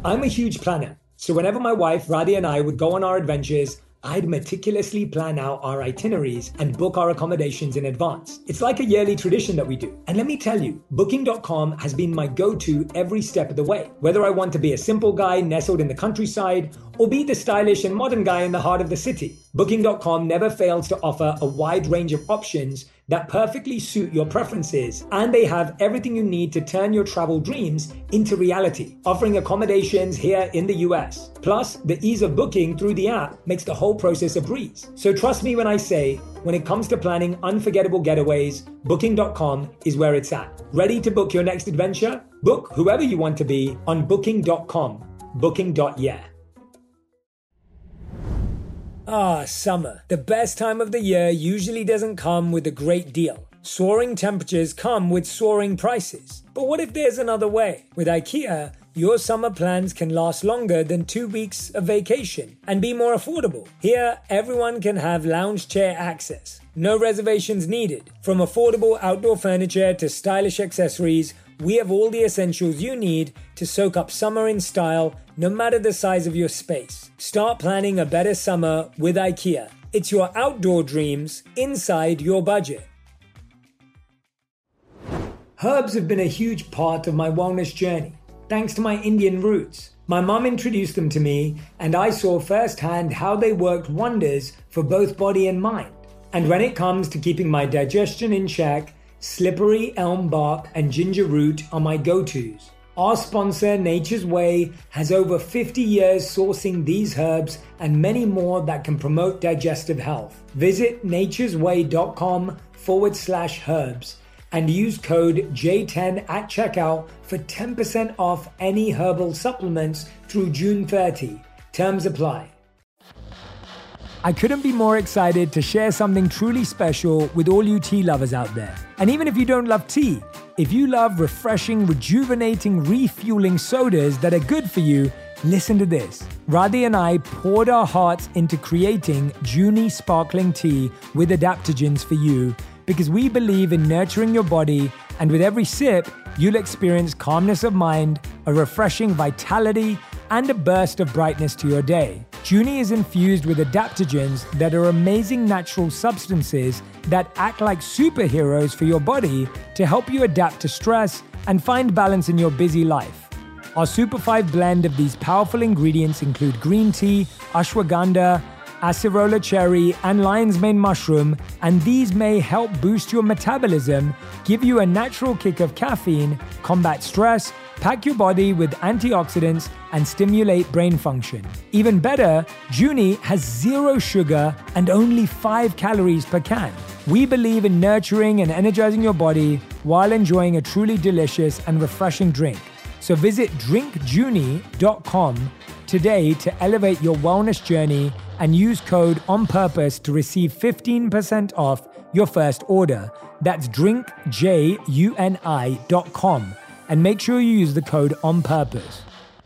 I'm a huge planner, so whenever my wife Radhi and I would go on our adventures, I'd meticulously plan out our itineraries and book our accommodations in advance. It's like a yearly tradition that we do. And let me tell you, Booking.com has been my go-to every step of the way. Whether I want to be a simple guy nestled in the countryside or be the stylish and modern guy in the heart of the city, Booking.com never fails to offer a wide range of options that perfectly suit your preferences, and they have everything you need to turn your travel dreams into reality, offering accommodations here in the US. Plus, the ease of booking through the app makes the whole process a breeze. So trust me when I say, when it comes to planning unforgettable getaways, Booking.com is where it's at. Ready to book your next adventure? Book whoever you want to be on Booking.com. Booking.yeah. Summer. The best time of the year usually doesn't come with a great deal. Soaring temperatures come with soaring prices. But what if there's another way? With IKEA, your summer plans can last longer than 2 weeks of vacation and be more affordable. Here, everyone can have lounge chair access. No reservations needed. From affordable outdoor furniture to stylish accessories, we have all the essentials you need to soak up summer in style, no matter the size of your space. Start planning a better summer with IKEA. It's your outdoor dreams inside your budget. Herbs have been a huge part of my wellness journey, thanks to my Indian roots. My mum introduced them to me, and I saw firsthand how they worked wonders for both body and mind. And when it comes to keeping my digestion in check, slippery elm bark and ginger root are my go-tos. Our sponsor, Nature's Way, has over 50 years sourcing these herbs and many more that can promote digestive health. Visit naturesway.com/herbs and use code J10 at checkout for 10% off any herbal supplements through June 30. Terms apply. I couldn't be more excited to share something truly special with all you tea lovers out there. And even if you don't love tea, if you love refreshing, rejuvenating, refueling sodas that are good for you, listen to this. Radhi and I poured our hearts into creating Junie sparkling tea with adaptogens for you because we believe in nurturing your body, and with every sip, you'll experience calmness of mind, a refreshing vitality, and a burst of brightness to your day. Junie is infused with adaptogens that are amazing natural substances that act like superheroes for your body to help you adapt to stress and find balance in your busy life. Our Super 5 blend of these powerful ingredients include green tea, ashwagandha, acerola cherry, and lion's mane mushroom, and these may help boost your metabolism, give you a natural kick of caffeine, combat stress, pack your body with antioxidants, and stimulate brain function. Even better, Junie has 0 sugar and only 5 calories per can. We believe in nurturing and energizing your body while enjoying a truly delicious and refreshing drink. So visit drinkjunie.com today to elevate your wellness journey and use code ONPURPOSE to receive 15% off your first order. That's drinkjuni.com. And make sure you use the code ONPURPOSE.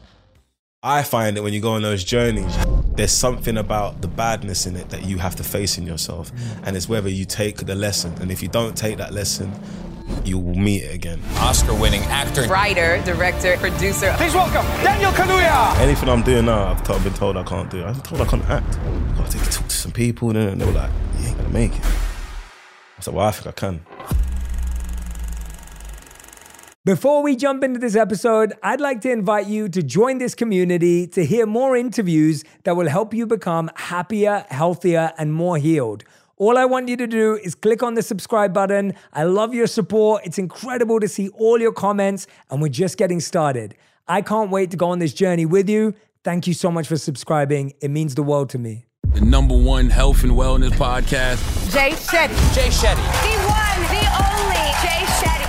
I find that when you go on those journeys, there's something about the badness in it that you have to face in yourself. And it's whether you take the lesson. And if you don't take that lesson, you will meet it again. Oscar-winning actor, writer, director, producer. Please welcome Daniel Kaluuya. Anything I'm doing now, I've been told I can't do it. I've been told I can't act. I've got to talk to some people, and they were like, you ain't gonna make it. I said, well, I think I can. Before we jump into this episode, I'd like to invite you to join this community to hear more interviews that will help you become happier, healthier, and more healed. All I want you to do is click on the subscribe button. I love your support. It's incredible to see all your comments, and we're just getting started. I can't wait to go on this journey with you. Thank you so much for subscribing. It means the world to me. The #1 health and wellness podcast. Jay Shetty. Jay Shetty. The one, the only Jay Shetty.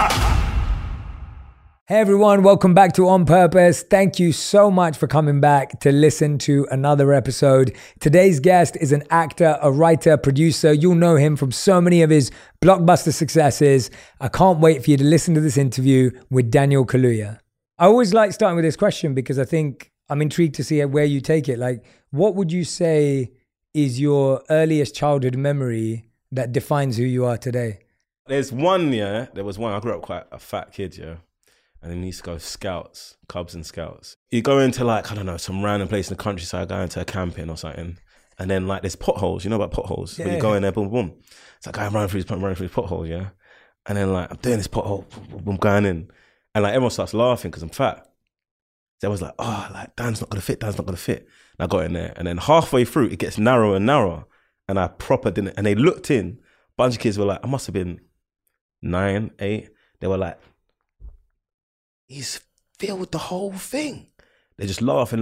Hey everyone, welcome back to On Purpose. Thank you so much for coming back to listen to another episode. Today's guest is an actor, a writer, producer. You'll know him from so many of his blockbuster successes. I can't wait for you to listen to this interview with Daniel Kaluuya. I always like starting with this question because I think I'm intrigued to see where you take it. Like, what would you say is your earliest childhood memory that defines who you are today? There was one, I grew up quite a fat kid, And then we used to go scouts, Cubs and scouts. You go into like, I don't know, some random place in the countryside, go into a camping or something. And then like there's potholes, you know about potholes? Yeah. When you go in there, boom, boom. It's like I'm running through these potholes, yeah? And then like I'm doing this pothole, boom, going in. And like everyone starts laughing because I'm fat. So I was like, oh, like Dan's not gonna fit. And I got in there. And then halfway through, it gets narrower and narrower. And I proper didn't, and they looked in, a bunch of kids were like, I must have been 9, 8. They were like, he's filled the whole thing. They're just laughing.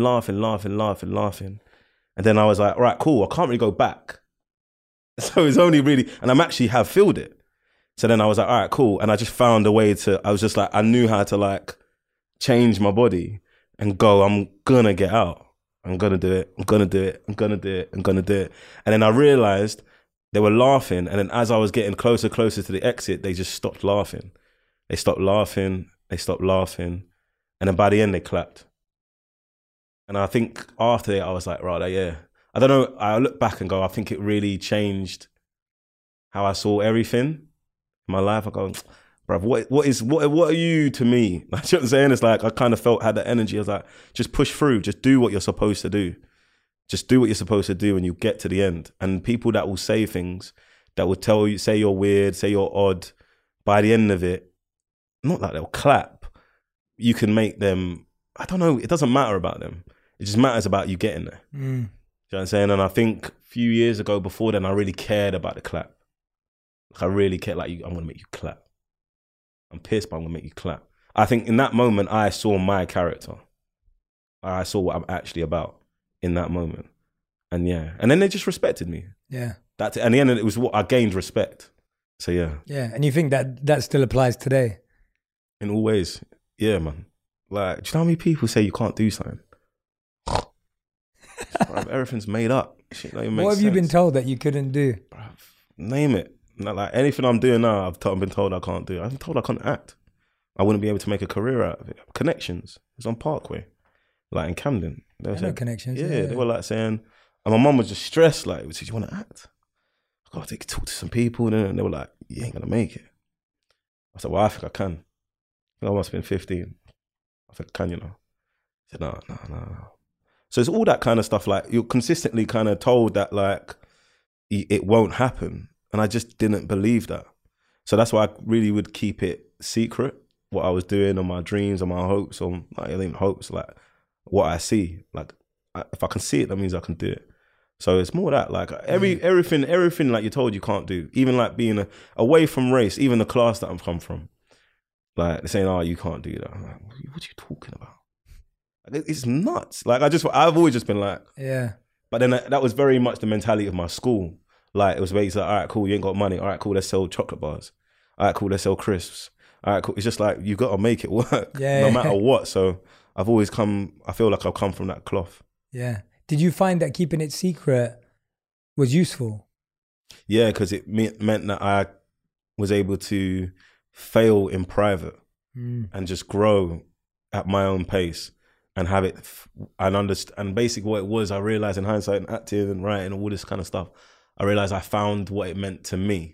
And then I was like, all right, cool. I can't really go back. So it's only really, and I'm actually have filled it. So then I was like, all right, cool. And I just found a way to, I was just like, I knew how to like change my body and go, I'm gonna get out. I'm gonna do it. And then I realized they were laughing. And then as I was getting closer to the exit, they just stopped laughing. They stopped laughing. And then by the end, they clapped. And I think after that, I was like, right, yeah. I don't know. I look back and go, I think it really changed how I saw everything in my life. I go, bruv, what are you to me? Like, you know what I'm saying? It's like, I kind of had that energy. I was like, just push through. Just do what you're supposed to do. Just do what you're supposed to do and you get to the end. And people that will say things, that will tell you, say you're weird, say you're odd, by the end of it, not like they'll clap. You can make them, I don't know, it doesn't matter about them. It just matters about you getting there. Do you know what I'm saying? And I think a few years ago, before then, I really cared about the clap. Like I really cared, like, I'm going to make you clap. I'm pissed, but I'm going to make you clap. I think in that moment, I saw my character. I saw what I'm actually about in that moment. And yeah, and then they just respected me. Yeah. That's it. And the end, it was what I gained respect. So yeah. Yeah, and you think that still applies today? In all ways. Yeah, man. Like, do you know how many people say you can't do something? Bruv, everything's made up. Shit don't even make What have you been sense. told that you couldn't do? Bruv, name it. Like anything I'm doing now, I've been told I can't do. I've been told I can't act. I wouldn't be able to make a career out of it. Connections. It was on Parkway, like in Camden. They were I know saying, Connections. Yeah, they were like saying, and my mum was just stressed. Like, do you want to act? I got to talk to some people, and they were like, you ain't gonna make it. I said, well, I think I can. I must have been 15. I think I can, you know. I said, no. So it's all that kind of stuff. Like you're consistently kind of told that like it won't happen, and I just didn't believe that. So that's why I really would keep it secret, what I was doing, or my dreams, or my hopes, or like, I think hopes, like what I see. Like if I can see it, that means I can do it. So it's more that like everything like you're told you can't do. Even like being away from race, even the class that I've come from. Like they're saying, oh, you can't do that. I'm like, what are you talking about? Like, it's nuts. Like I've always just been like, Yeah. But then that was very much the mentality of my school. Like it was basically like, all right, cool, you ain't got money. All right, cool, let's sell chocolate bars. All right, cool, let's sell crisps. All right, cool. It's just like you got to make it work, no matter what. So I've always I feel like I've come from that cloth. Yeah. Did you find that keeping it secret was useful? Yeah, because it meant that I was able to fail in private and just grow at my own pace and have it and understand. And basically what it was, I realized in hindsight and acting and writing and all this kind of stuff, I realized I found what it meant to me.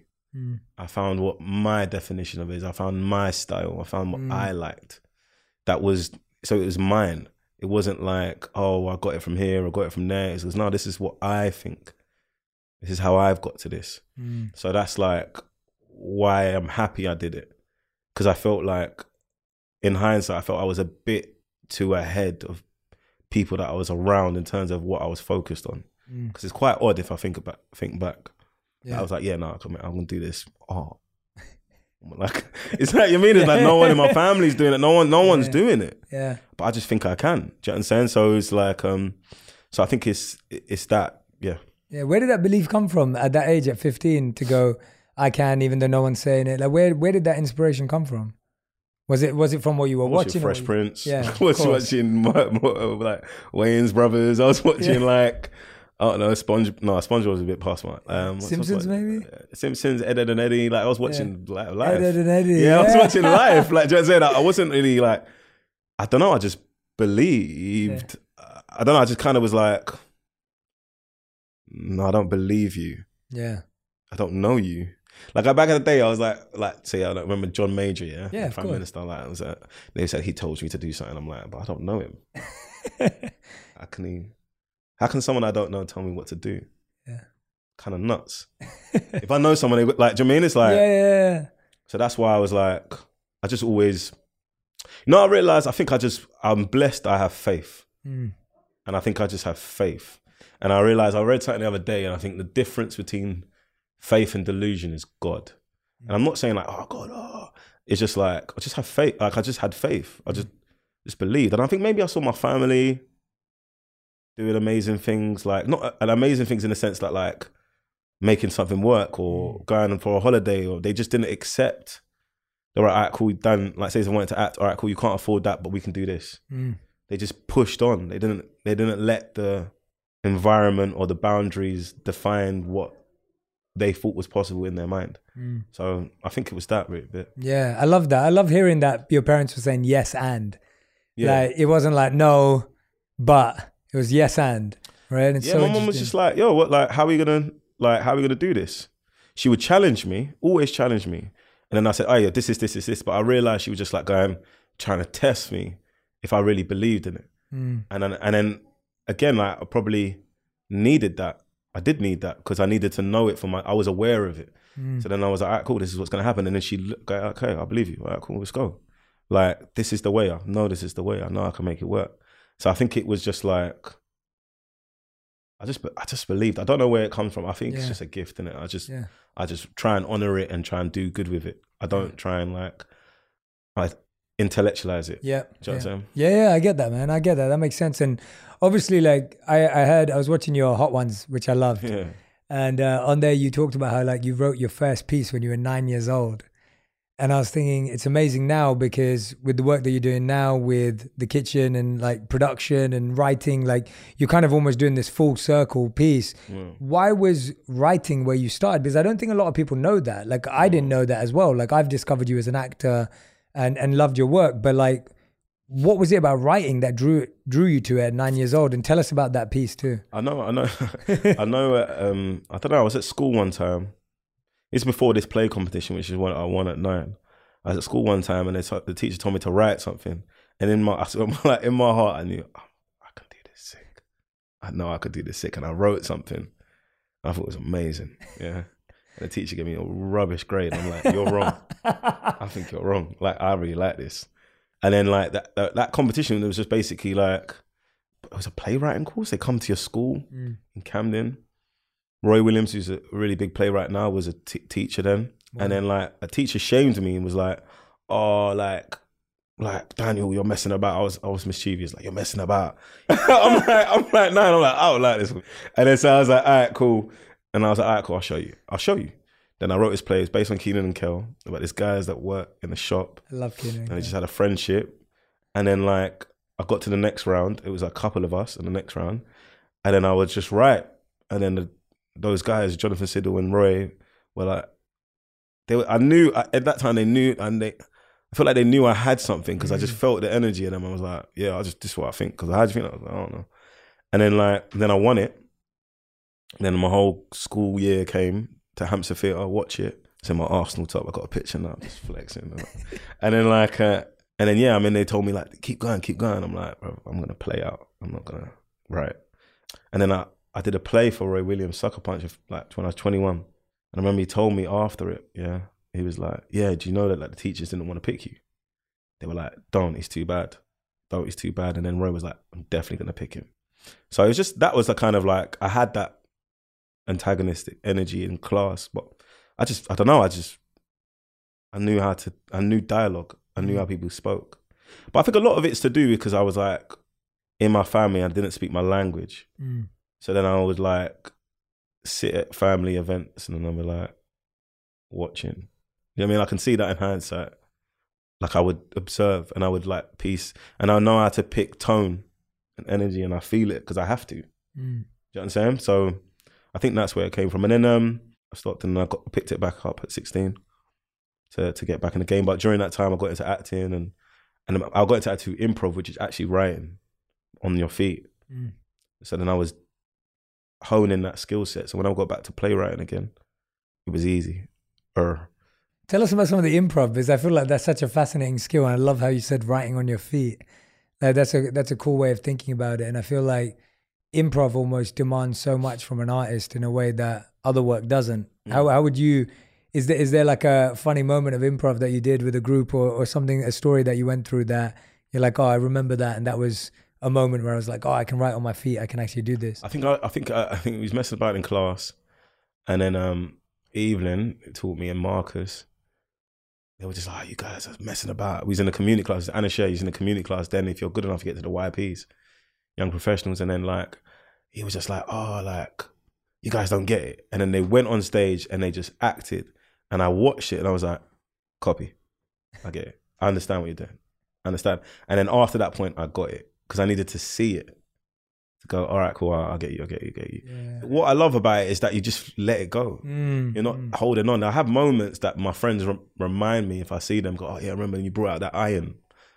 I found what my definition of it is. I found my style. I found what I liked. So it was mine. It wasn't like, oh, I got it from here or got it from there. It was, no, this is what I think. This is how I've got to this. So that's like why I'm happy I did it. Because I felt like, in hindsight, I felt I was a bit too ahead of people that I was around in terms of what I was focused on. Because it's quite odd if I think back. Yeah. I was like, yeah, no, I'm going to do this. Oh. Like, it's like, you mean, it's like no one in my family's doing it. No one's doing it. Yeah. But I just think I can. Do you know what I'm saying? So it's like, so I think it's that, yeah. Yeah. Where did that belief come from at that age, at 15, to go, I can, even though no one's saying it? Like, where did that inspiration come from? Was it from what you were watching? Fresh Prince. Yeah. I was watching like Wayans Brothers. I was watching like, I don't know, SpongeBob was a bit past my. Simpsons maybe? Simpsons, Ed Edd n Eddy. Like I was watching live. Ed Edd n Eddy. Yeah, I was watching live. Like, do you know what I'm saying? I wasn't really like, I don't know, I just believed. I don't know, I just kind of was like, no, I don't believe you. Yeah. I don't know you. back in the day, I was like, say, I remember John Major, Yeah, Prime Minister. Like, I was they said he told me to do something. I'm like, but I don't know him. How can someone I don't know tell me what to do? Yeah, kind of nuts. If I know someone, like, do you know what I mean? It's like, yeah. So that's why I was like, I just always, I realized, I'm blessed. I have faith, and I think I just have faith. And I realized, I read something the other day, and I think the difference between faith and delusion is God. And I'm not saying like, oh God, it's just like, I just have faith. Like, I just had faith. I just believed. And I think maybe I saw my family doing amazing things, like not amazing things in the sense that like making something work or going for a holiday, or they just didn't accept. They were like, all right, cool, we've done, like say they wanted to act, all right, cool, you can't afford that, but we can do this. They just pushed on. They didn't let the environment or the boundaries define what they thought was possible in their mind. So I think it was that really bit. Yeah, I love that. I love hearing that your parents were saying yes and. Yeah. Like, it wasn't like no, but it was yes and, right? And Yeah, my mum was just like, yo, what, like, how are we gonna do this? She would challenge me, always challenge me. And then I said, oh yeah, this is this. But I realized she was just like trying to test me if I really believed in it. And then again, like, I probably needed that. I did need that because I needed to know it I was aware of it. So then I was like, all right, cool, this is what's gonna happen. And then she looked, okay, I believe you. All right, cool, let's go. Like, this is the way. I know this is the way. I know I can make it work. So I think it was just like, I just believed. I don't know where it comes from. I think it's just a gift, innit? I just try and honor it and try and do good with it. I don't try and like intellectualize it. Yeah. Do you know what I'm saying? Yeah, I get that, man. I get that. That makes sense. And obviously, like, I was watching your Hot Ones, which I loved. Yeah. And on there, you talked about how like you wrote your first piece when you were 9 years old. And I was thinking, it's amazing now because with the work that you're doing now with the kitchen and like production and writing, like you're kind of almost doing this full circle piece. Why was writing where you started? Because I don't think a lot of people know that. Like, I didn't know that as well. Like, I've discovered you as an actor and loved your work. But like, what was it about writing that drew you to it at 9 years old? And tell us about that piece too. I know. I don't know. I was at school one time. It's before this play competition, which is what I won at 9. I was at school one time, and the teacher told me to write something. And in my heart, I knew, I can do this sick. I know I could do this sick. And I wrote something. I thought it was amazing. Yeah. And the teacher gave me a rubbish grade. I'm like, you're wrong. I think you're wrong. Like, I really like this. And then like that competition, it was just basically like, it was a playwriting course. They come to your school in Camden. Roy Williams, who's a really big playwright now, was a teacher then. Wow. And then like a teacher shamed me and was like, oh, like Daniel, you're messing about. I was mischievous, like, you're messing about. I'm like 9, I'm like, I don't like this. And then so I was like, all right, cool. And I was like, all right, cool, I'll show you. Then I wrote this play. It's based on Keenan and Kel, about these guys that work in the shop. I love Keenan. And they just had a friendship. And then like, I got to the next round. It was a couple of us in the next round. And then I would just write. And then those guys, Jonathan Siddle and Roy, were like, I knew at that time they knew, and I felt like they knew I had something because I just felt the energy in them. I was like, yeah, this is what I think. Because how do you think? I was like, I don't know. And then I won it. And then my whole school year came to Hampstead Theatre, watch it. It's in my Arsenal top. I got a picture now, just flexing. And then they told me like, keep going. I'm like, bro, I'm gonna play out. I'm not gonna write. And then I did a play for Roy Williams, Sucker Punch, like when I was 21. And I remember he told me after it, he was like, yeah, do you know that like the teachers didn't want to pick you? They were like, don't, he's too bad. And then Roy was like, I'm definitely going to pick him. So it was just, that was the kind of like, I had that antagonistic energy in class, but I don't know, I knew dialogue. I knew how people spoke. But I think a lot of it's to do because I was like, in my family, I didn't speak my language. So then I would like sit at family events and then I'd be like watching. You know what I mean? I can see that in hindsight. Like I would observe and I would like piece, and I know how to pick tone and energy, and I feel it because I have to. Do you know what I'm saying? So I think that's where it came from. And then I stopped and I picked it back up at 16 to get back in the game. But during that time I got into acting and I got into acting improv, which is actually writing on your feet. So then I was honing that skill set. So when I got back to playwriting again, it was easy. Tell us about some of the improv, because I feel like that's such a fascinating skill, and I love how you said writing on your feet. Like that's a cool way of thinking about it, and I feel like improv almost demands so much from an artist in a way that other work doesn't. How would you? Is there like a funny moment of improv that you did with a group, or something, a story that you went through that you're like, oh, I remember that, and that was a moment where I was like, oh, I can write on my feet, I can actually do this. I think we was messing about in class, and then Evelyn taught me and Marcus. They were just like, oh, you guys are messing about. We was in the community class. Anna Shea, he's in the community class. Then if you're good enough, you get to the YPs, young professionals. And then like, he was just like, oh, like, you guys don't get it. And then they went on stage and they just acted. And I watched it and I was like, copy. I get it. I understand what you're doing. I understand. And then after that point, I got it. Because I needed to see it. To go, all right, cool, I get you. Yeah. What I love about it is that you just let it go. You're not holding on. I have moments that my friends remind me, if I see them, go, oh yeah, I remember you brought out that iron.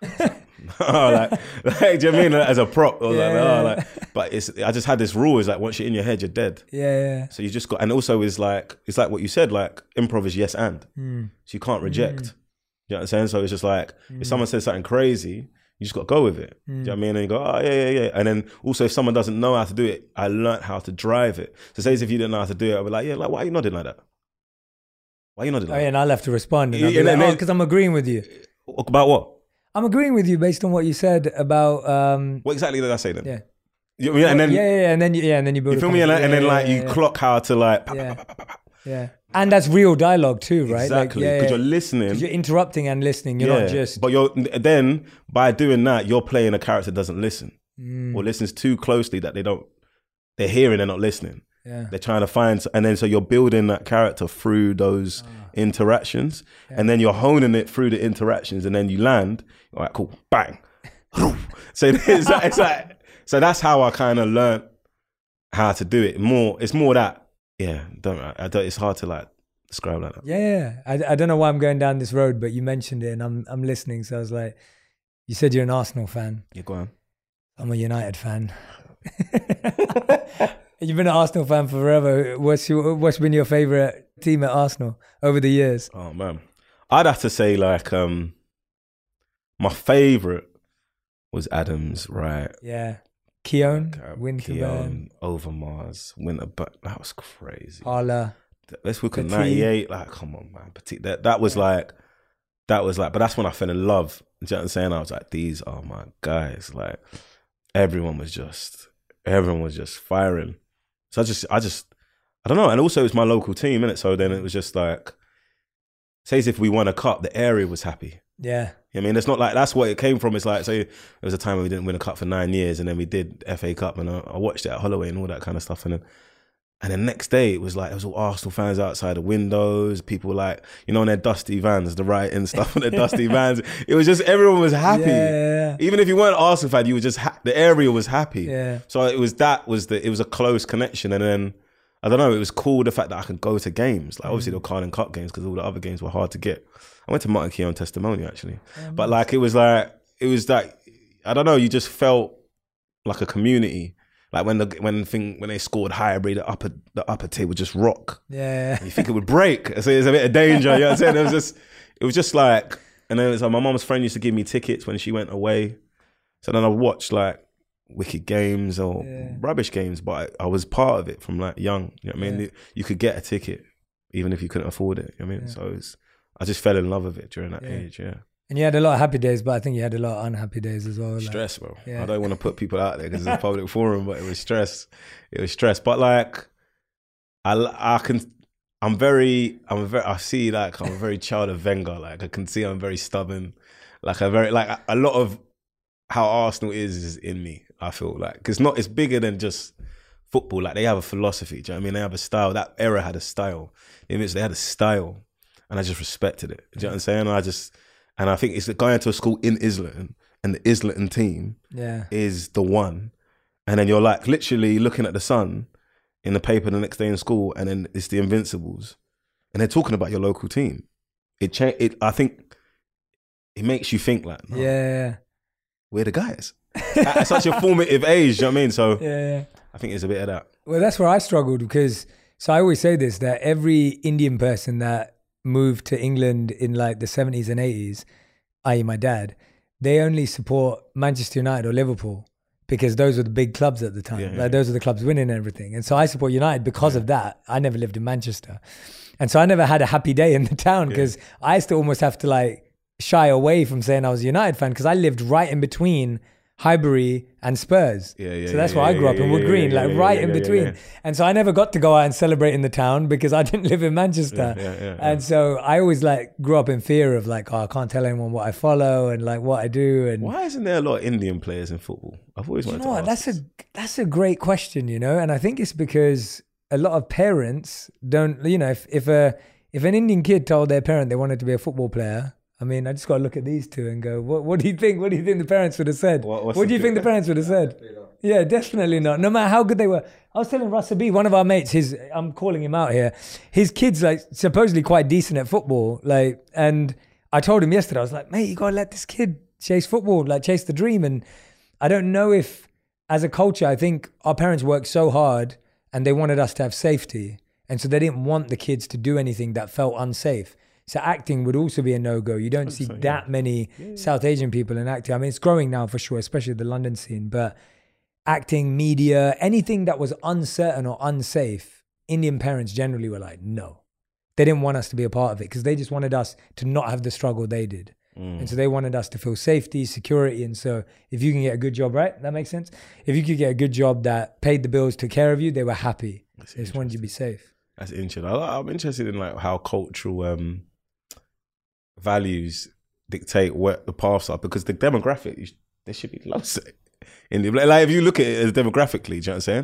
like, do you know what I mean? As a prop. But I just had this rule, is like, once you're in your head, you're dead. Yeah. So you just got, and also it's like what you said, like improv is yes and. So you can't reject. You know what I'm saying? So it's just like, if someone says something crazy, you just got to go with it. Do you know what I mean? And you go, oh, yeah. And then also if someone doesn't know how to do it, I learned how to drive it. So say as if you didn't know how to do it, I'd be like, yeah, like, why are you nodding like that? Why are you nodding like that? And I'll have to respond. And I'll be like, because I'm agreeing with you. About what? I'm agreeing with you based on what you said about... what exactly did I say then? Yeah. You know what I mean? And then, and then you build. You feel me? And then like you clock how to like... Yeah. And that's real dialogue too, right? Exactly. Because you're listening. Because you're interrupting and listening. You're not just... But then by doing that, you're playing a character that doesn't listen. Or listens too closely that they're hearing, they're not listening. Yeah. They're trying to find... And then so you're building that character through those interactions. Yeah. And then you're honing it through the interactions. And then you land. All right, cool. Bang. So it's like... So that's how I kind of learned how to do it. It's more that... Yeah, it's hard to like describe like that. Yeah. I don't know why I'm going down this road, but you mentioned it and I'm listening. So I was like, you said you're an Arsenal fan. Yeah, go on. I'm a United fan. You've been an Arsenal fan for forever. What's been your favourite team at Arsenal over the years? Oh man, I'd have to say like my favourite was Adams, right? Yeah. Keown, Keown, Overmars, Winterburn. That was crazy. Hala. Let's look at 98. Like, come on, man. Petit. That was like, but that's when I fell in love. You know what I'm saying? I was like, these are my guys. Like, everyone was just firing. So I don't know. And also, it's my local team, innit? So then it was just like, say as if we won a cup, the area was happy. Yeah. I mean, it's not like that's what it came from. It's like, so there was a time when we didn't win a cup for 9 years, and then we did FA Cup, and I watched it at Holloway and all that kind of stuff. And then next day, it was all Arsenal fans outside the windows. People like, you know, in their dusty vans, the writing stuff on their dusty vans. It was just, everyone was happy. Yeah. Even if you weren't an Arsenal fan, you were just, the area was happy. Yeah. So it was a close connection. And then, I don't know, it was cool the fact that I could go to games. Like obviously the Carling Cup games, because all the other games were hard to get. I went to Martin Keown Testimonial actually. But like, it was like, I don't know, you just felt like a community. Like when they scored Highbury, the upper tier would just rock. Yeah. And you think it would break. So there's a bit of danger, you know what I'm saying? It was just like, and then it was like my mom's friend used to give me tickets when she went away. So then I watched like wicked games or rubbish games, but I was part of it from like young. You know what I mean? You could get a ticket even if you couldn't afford it. You know what I mean? So I just fell in love with it during that age, And you had a lot of happy days, but I think you had a lot of unhappy days as well. Stress, bro. I don't want to put people out there because it's a public forum, but it was stress. But like, I see like I'm a very child of Wenger. Like I can see I'm very stubborn. Like a lot of how Arsenal is in me. I feel like it's bigger than just football. Like they have a philosophy. Do you know what I mean? They have a style. That era had a style. They had a style, and I just respected it. Do you know what I'm saying? And I think it's going to a school in Islington, and the Islington team is the one. And then you're like literally looking at the Sun in the paper the next day in school, and then it's the Invincibles, and they're talking about your local team. I think it makes you think like, no, we're the guys at such a formative age. You know what I mean? So I think it's a bit of that. Well, that's where I struggled because I always say this, that every Indian person that moved to England in like the 70s and 80s, i.e. my dad, they only support Manchester United or Liverpool because those were the big clubs at the time. Those were the clubs winning and everything. And so I support United because of that. I never lived in Manchester. And so I never had a happy day in the town because I used to almost have to like shy away from saying I was a United fan because I lived right in between Highbury and Spurs. So that's where I grew up in Wood Green, right in between. And so I never got to go out and celebrate in the town because I didn't live in Manchester. And so I always like grew up in fear of like, I can't tell anyone what I follow and like what I do. And why isn't there a lot of Indian players in football? I've always wanted to ask. That's a great question, and I think it's because a lot of parents don't, if an Indian kid told their parent they wanted to be a football player, I mean, I just got to look at these two and go, what do you think? What do you think the parents would have said? What do you think the parents would have said? Yeah, definitely not. No matter how good they were. I was telling Russell B, one of our mates, I'm calling him out here, his kid's like supposedly quite decent at football. Like, and I told him yesterday, I was like, mate, you got to let this kid chase football, like chase the dream. And I don't know if, as a culture, I think our parents worked so hard and they wanted us to have safety. And so they didn't want the kids to do anything that felt unsafe. So acting would also be a no-go. You don't see that many South Asian people in acting. I mean, it's growing now for sure, especially the London scene. But acting, media, anything that was uncertain or unsafe, Indian parents generally were like, no. They didn't want us to be a part of it because they just wanted us to not have the struggle they did. And so they wanted us to feel safety, security. And so if you can get a good job, right? That makes sense? If you could get a good job that paid the bills, took care of you, they were happy. They just wanted you to be safe. That's interesting. I'm interested in like how cultural values dictate what the paths are, because the demographic, there should be loads of it. Like if you look at it as demographically, do you know what I'm saying?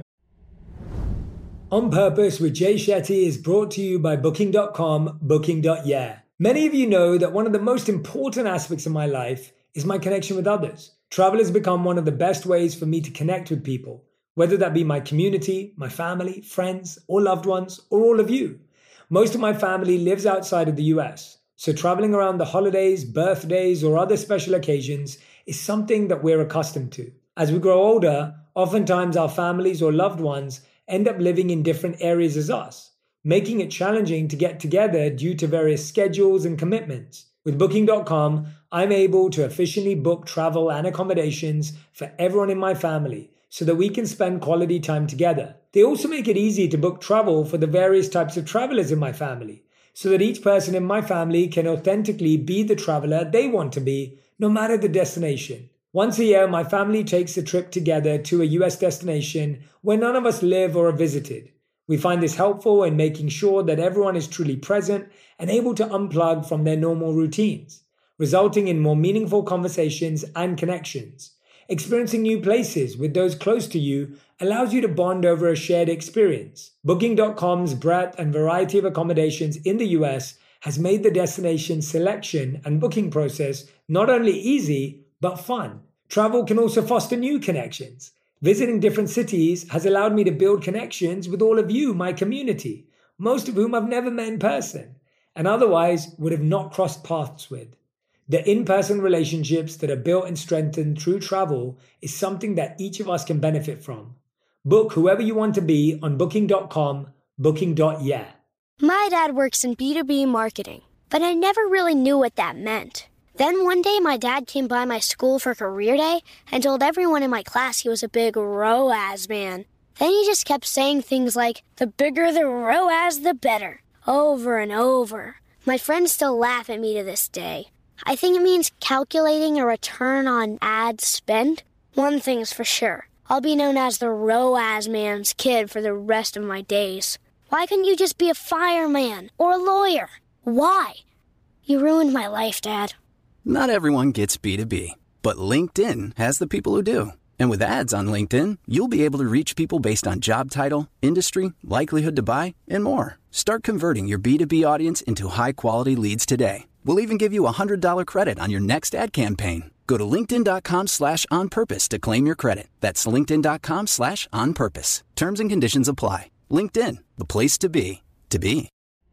On Purpose with Jay Shetty is brought to you by Booking.com, Booking.yeah. Many of you know that one of the most important aspects of my life is my connection with others. Travel has become one of the best ways for me to connect with people, whether that be my community, my family, friends, or loved ones, or all of you. Most of my family lives outside of the US. So traveling around the holidays, birthdays, or other special occasions is something that we're accustomed to. As we grow older, oftentimes our families or loved ones end up living in different areas as us, making it challenging to get together due to various schedules and commitments. With Booking.com, I'm able to efficiently book travel and accommodations for everyone in my family so that we can spend quality time together. They also make it easy to book travel for the various types of travelers in my family, so that each person in my family can authentically be the traveler they want to be, no matter the destination. Once a year, my family takes a trip together to a US destination where none of us live or are visited. We find this helpful in making sure that everyone is truly present and able to unplug from their normal routines, resulting in more meaningful conversations and connections. Experiencing new places with those close to you allows you to bond over a shared experience. Booking.com's breadth and variety of accommodations in the US has made the destination selection and booking process not only easy, but fun. Travel can also foster new connections. Visiting different cities has allowed me to build connections with all of you, my community, most of whom I've never met in person, and otherwise would have not crossed paths with. The in-person relationships that are built and strengthened through travel is something that each of us can benefit from. Book whoever you want to be on Booking.com, Booking.yeah. My dad works in B2B marketing, but I never really knew what that meant. Then one day my dad came by my school for career day and told everyone in my class he was a big ROAS man. Then he just kept saying things like, the bigger the ROAS, the better, over and over. My friends still laugh at me to this day. I think it means calculating a return on ad spend. One thing's for sure. I'll be known as the ROAS man's kid for the rest of my days. Why couldn't you just be a fireman or a lawyer? Why? You ruined my life, Dad. Not everyone gets B2B, but LinkedIn has the people who do. And with ads on LinkedIn, you'll be able to reach people based on job title, industry, likelihood to buy, and more. Start converting your B2B audience into high-quality leads today. We'll even give you a $100 credit on your next ad campaign. Go to linkedin.com/onpurpose to claim your credit. That's linkedin.com/onpurpose. Terms and conditions apply. LinkedIn, the place to be, to be.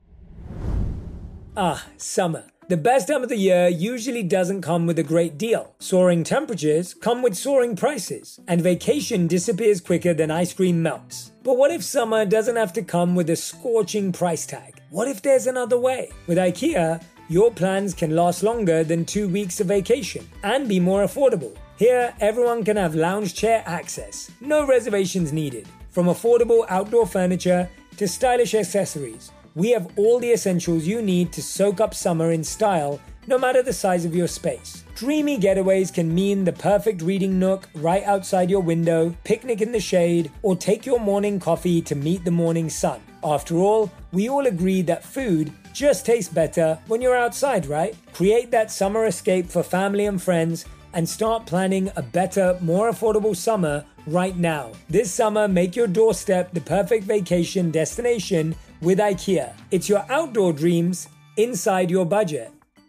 Summer. The best time of the year usually doesn't come with a great deal. Soaring temperatures come with soaring prices, and vacation disappears quicker than ice cream melts. But what if summer doesn't have to come with a scorching price tag? What if there's another way? With IKEA, your plans can last longer than 2 weeks of vacation and be more affordable. Here, everyone can have lounge chair access, no reservations needed. From affordable outdoor furniture to stylish accessories, we have all the essentials you need to soak up summer in style, no matter the size of your space. Dreamy getaways can mean the perfect reading nook right outside your window, picnic in the shade, or take your morning coffee to meet the morning sun. After all, we all agree that food just tastes better when you're outside, right? Create that summer escape for family and friends and start planning a better, more affordable summer right now. This summer, make your doorstep the perfect vacation destination with IKEA. It's your outdoor dreams inside your budget.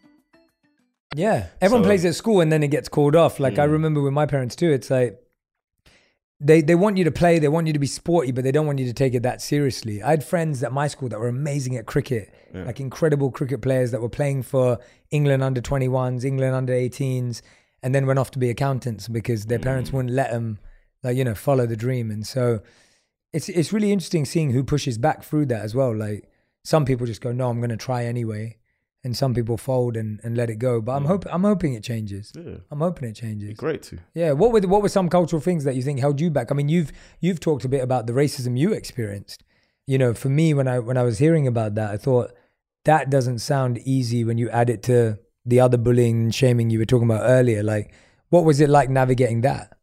Yeah, everyone plays at school and then it gets called off. Like I remember with my parents too, it's like they want you to play, they want you to be sporty, but they don't want you to take it that seriously. I had friends at my school that were amazing at cricket, like incredible cricket players that were playing for England under 21s, England under 18s, and then went off to be accountants because their parents wouldn't let them, like, you know, follow the dream. And so it's really interesting seeing who pushes back through that as well. Like some people just go, no, I'm going to try anyway. And some people fold and let it go. But I'm hoping it changes. Yeah. I'm hoping it changes. It'd be great too. Yeah. What were some cultural things that you think held you back? I mean, you've talked a bit about the racism you experienced. You know, for me, when I was hearing about that, I thought that doesn't sound easy when you add it to the other bullying and shaming you were talking about earlier. Like, what was it like navigating that?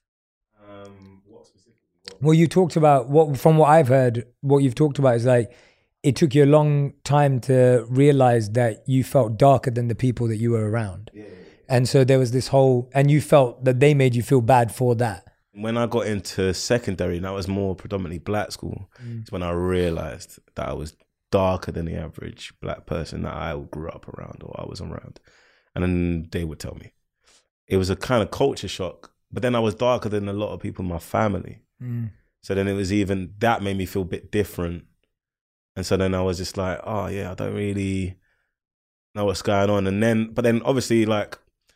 What specifically? Well, you talked about from what I've heard, what you've talked about is like, it took you a long time to realize that you felt darker than the people that you were around. Yeah. And so there was this and you felt that they made you feel bad for that. When I got into secondary, and that was more predominantly black school, is when I realized that I was darker than the average black person that I grew up around or I was around. And then they would tell me. It was a kind of culture shock, but then I was darker than a lot of people in my family. So then it was even, that made me feel a bit different. And so then I was just like, oh yeah, I don't really know what's going on. But then obviously like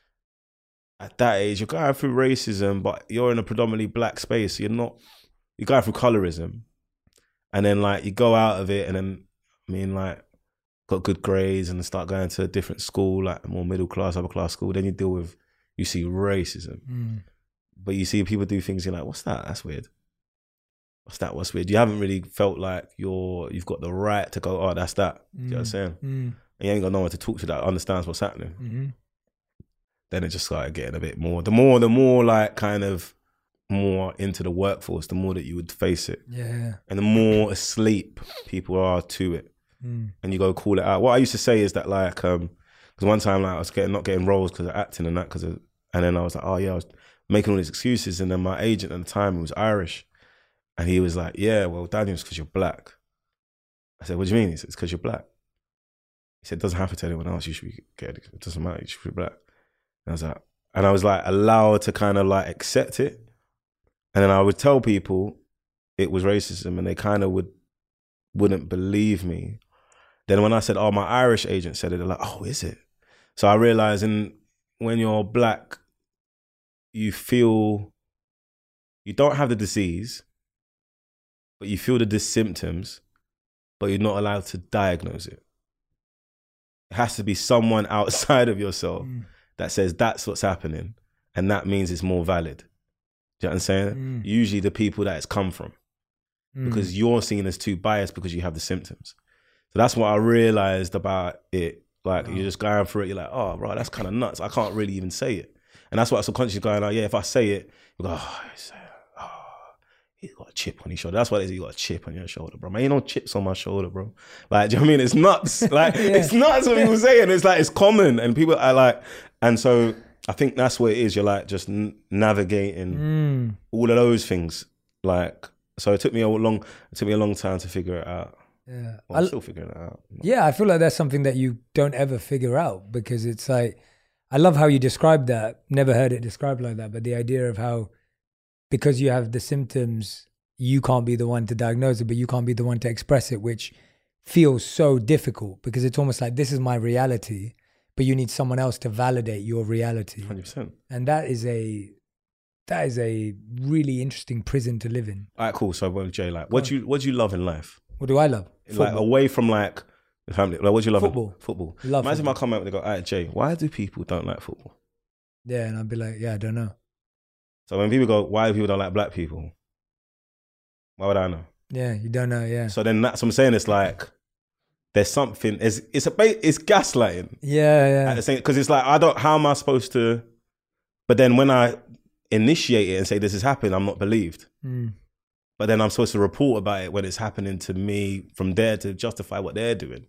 at that age, you're going through racism, but you're in a predominantly black space. So you're going through colorism. And then like you go out of it and then, I mean like got good grades and start going to a different school, like a more middle class, upper class school. Then you see racism. But you see people do things, you're like, what's that? That's weird. What's weird? You haven't really felt like you've got the right to go, oh, that's that. You know what I'm saying? And you ain't got no one to talk to that understands what's happening. Then it just started getting a bit more. The more like kind of more into the workforce, the more that you would face it. Yeah. And the more asleep people are to it. And you go call it out. What I used to say is that like, because one time like I was not getting roles because of acting and that, and then I was like, oh yeah, I was making all these excuses. And then my agent at the time, who was Irish, and he was like, yeah, well, Daniel, it's because you're black. I said, what do you mean? He said, it's because you're black. He said, it doesn't happen to anyone else. You should be getting it. It doesn't matter. You should be black. And I was like allowed to kind of like accept it. And then I would tell people it was racism and they kind of wouldn't believe me. Then when I said, oh, my Irish agent said it, they're like, oh, is it? So I realized when you're black, you feel, you don't have the disease, but you feel the symptoms, but you're not allowed to diagnose it. It has to be someone outside of yourself that says that's what's happening, and that means it's more valid. Do you know what I'm saying? Usually the people that it's come from, because you're seen as too biased because you have the symptoms. So that's what I realized about it. Like you're just going through it, you're like, oh, bro, that's kind of nuts. I can't really even say it. And that's what I subconsciously going, oh, yeah, if I say it, you go, he's got a chip on his shoulder. That's what it is. You got a chip on your shoulder, bro. Man, ain't no chips on my shoulder, bro. Like, do you know what I mean? It's nuts. Like, it's nuts what people say, and it's like, it's common, and people are like, and so I think that's what it is. You're like just navigating all of those things. Like, so it took me a long time to figure it out. Yeah, well, I'm still figuring it out. Yeah, I feel like that's something that you don't ever figure out, because it's like, I love how you described that. Never heard it described like that, but the idea of how, because you have the symptoms, you can't be the one to diagnose it, but you can't be the one to express it, which feels so difficult, because it's almost like, this is my reality, but you need someone else to validate your reality. 100%. And that is a really interesting prison to live in. All right, cool. So, Jay, like, what do you love in life? What do I love? Like, away from like The family. Like, what do you love? Football. Love Imagine football. if I come out and they go, all right, Jay, why do people don't like football? Yeah, and I'd be like, yeah, I don't know. So when people go, why do people don't like black people? Why would I know? Yeah, you don't know, yeah. So then that's what I'm saying. It's like, there's something, it's gaslighting. Yeah. At the same, because it's like, how am I supposed to, but then when I initiate it and say this is happening, I'm not believed. But then I'm supposed to report about it when it's happening to me from there to justify what they're doing.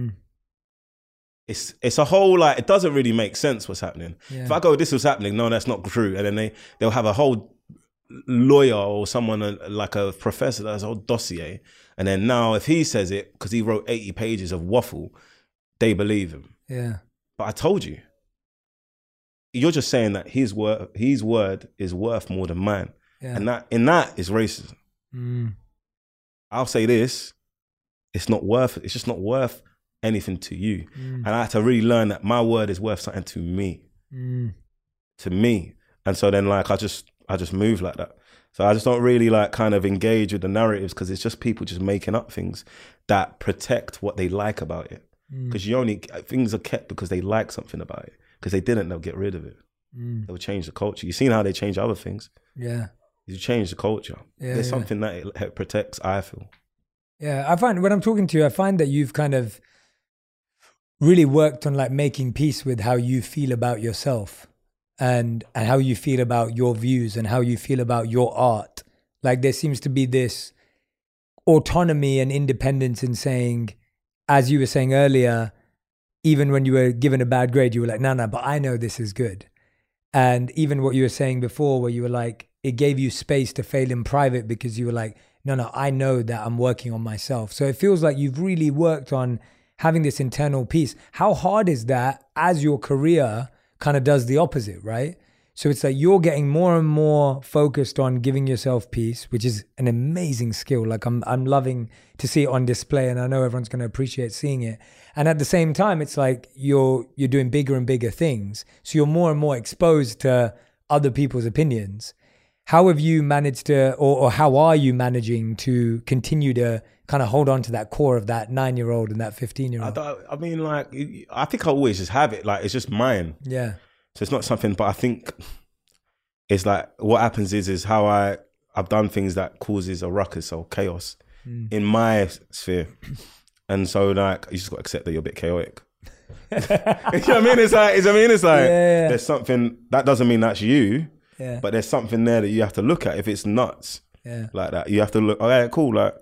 It's a whole, like, it doesn't really make sense what's happening. Yeah. If I go, this was happening, no, that's not true. And then they'll have a whole lawyer or someone like a professor that has a whole dossier. And then now if he says it, because he wrote 80 pages of waffle, they believe him. Yeah. But I told you. You're just saying that his word is worth more than mine. Yeah. And that is racism. I'll say this, it's just not worth anything to you. And I had to really learn that my word is worth something to me. To me. And so then like I just move like that. So I just don't really like kind of engage with the narratives because it's just people just making up things that protect what they like about it. Because things are kept because they like something about it. Because they didn't, they'll get rid of it. They'll change the culture. You've seen how they change other things. Yeah. You change the culture. There's something that it protects, I feel. Yeah, I find when I'm talking to you, I find that you've kind of really worked on like making peace with how you feel about yourself and how you feel about your views and how you feel about your art. Like there seems to be this autonomy and independence in saying, as you were saying earlier, even when you were given a bad grade, you were like, no, but I know this is good. And even what you were saying before, where you were like, it gave you space to fail in private because you were like, no, I know that I'm working on myself. So it feels like you've really worked on having this internal peace. How hard is that as your career kind of does the opposite, right? So it's like you're getting more and more focused on giving yourself peace, which is an amazing skill. Like I'm loving to see it on display, and I know everyone's going to appreciate seeing it. And at the same time, it's like you're doing bigger and bigger things. So you're more and more exposed to other people's opinions. How have you managed to, or how are you managing to continue to kind of hold on to that core of that 9-year-old and that 15-year-old? I mean, like, I think I always just have it. Like, it's just mine. Yeah. So it's not something, but I think it's like what happens is how I've done things that causes a ruckus or chaos in my sphere. And so like, you just got to accept that you're a bit chaotic. You know what I mean? It's like there's something, that doesn't mean that's you. Yeah. But there's something there that you have to look at. If it's nuts like that, you have to look, okay, cool, like,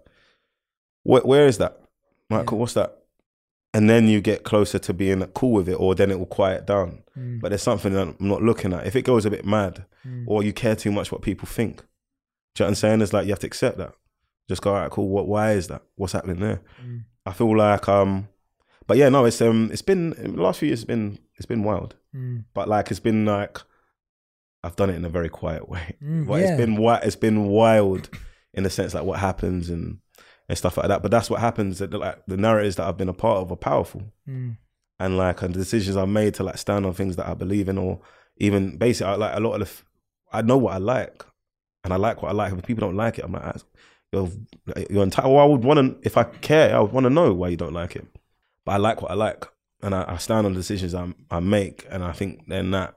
where is that? Like, cool, what's that? And then you get closer to being cool with it, or then it will quiet down. But there's something that I'm not looking at. If it goes a bit mad, or you care too much what people think, do you know what I'm saying? It's like, you have to accept that. Just go, all right, cool, why is that? What's happening there? I feel like, but yeah, no, it's been, in the last few years, it's been wild. But like, it's been like, I've done it in a very quiet way. But it's been wild in the sense like what happens and stuff like that. But that's what happens. That like the narratives that I've been a part of are powerful, and like and the decisions I've made to like stand on things that I believe in, or even basically like a lot of I know what I like, and I like what I like. If people don't like it, I'm like, you're entitled. Well, I would want to, if I care, I would want to know why you don't like it. But I like what I like, and I stand on the decisions I make, and I think then that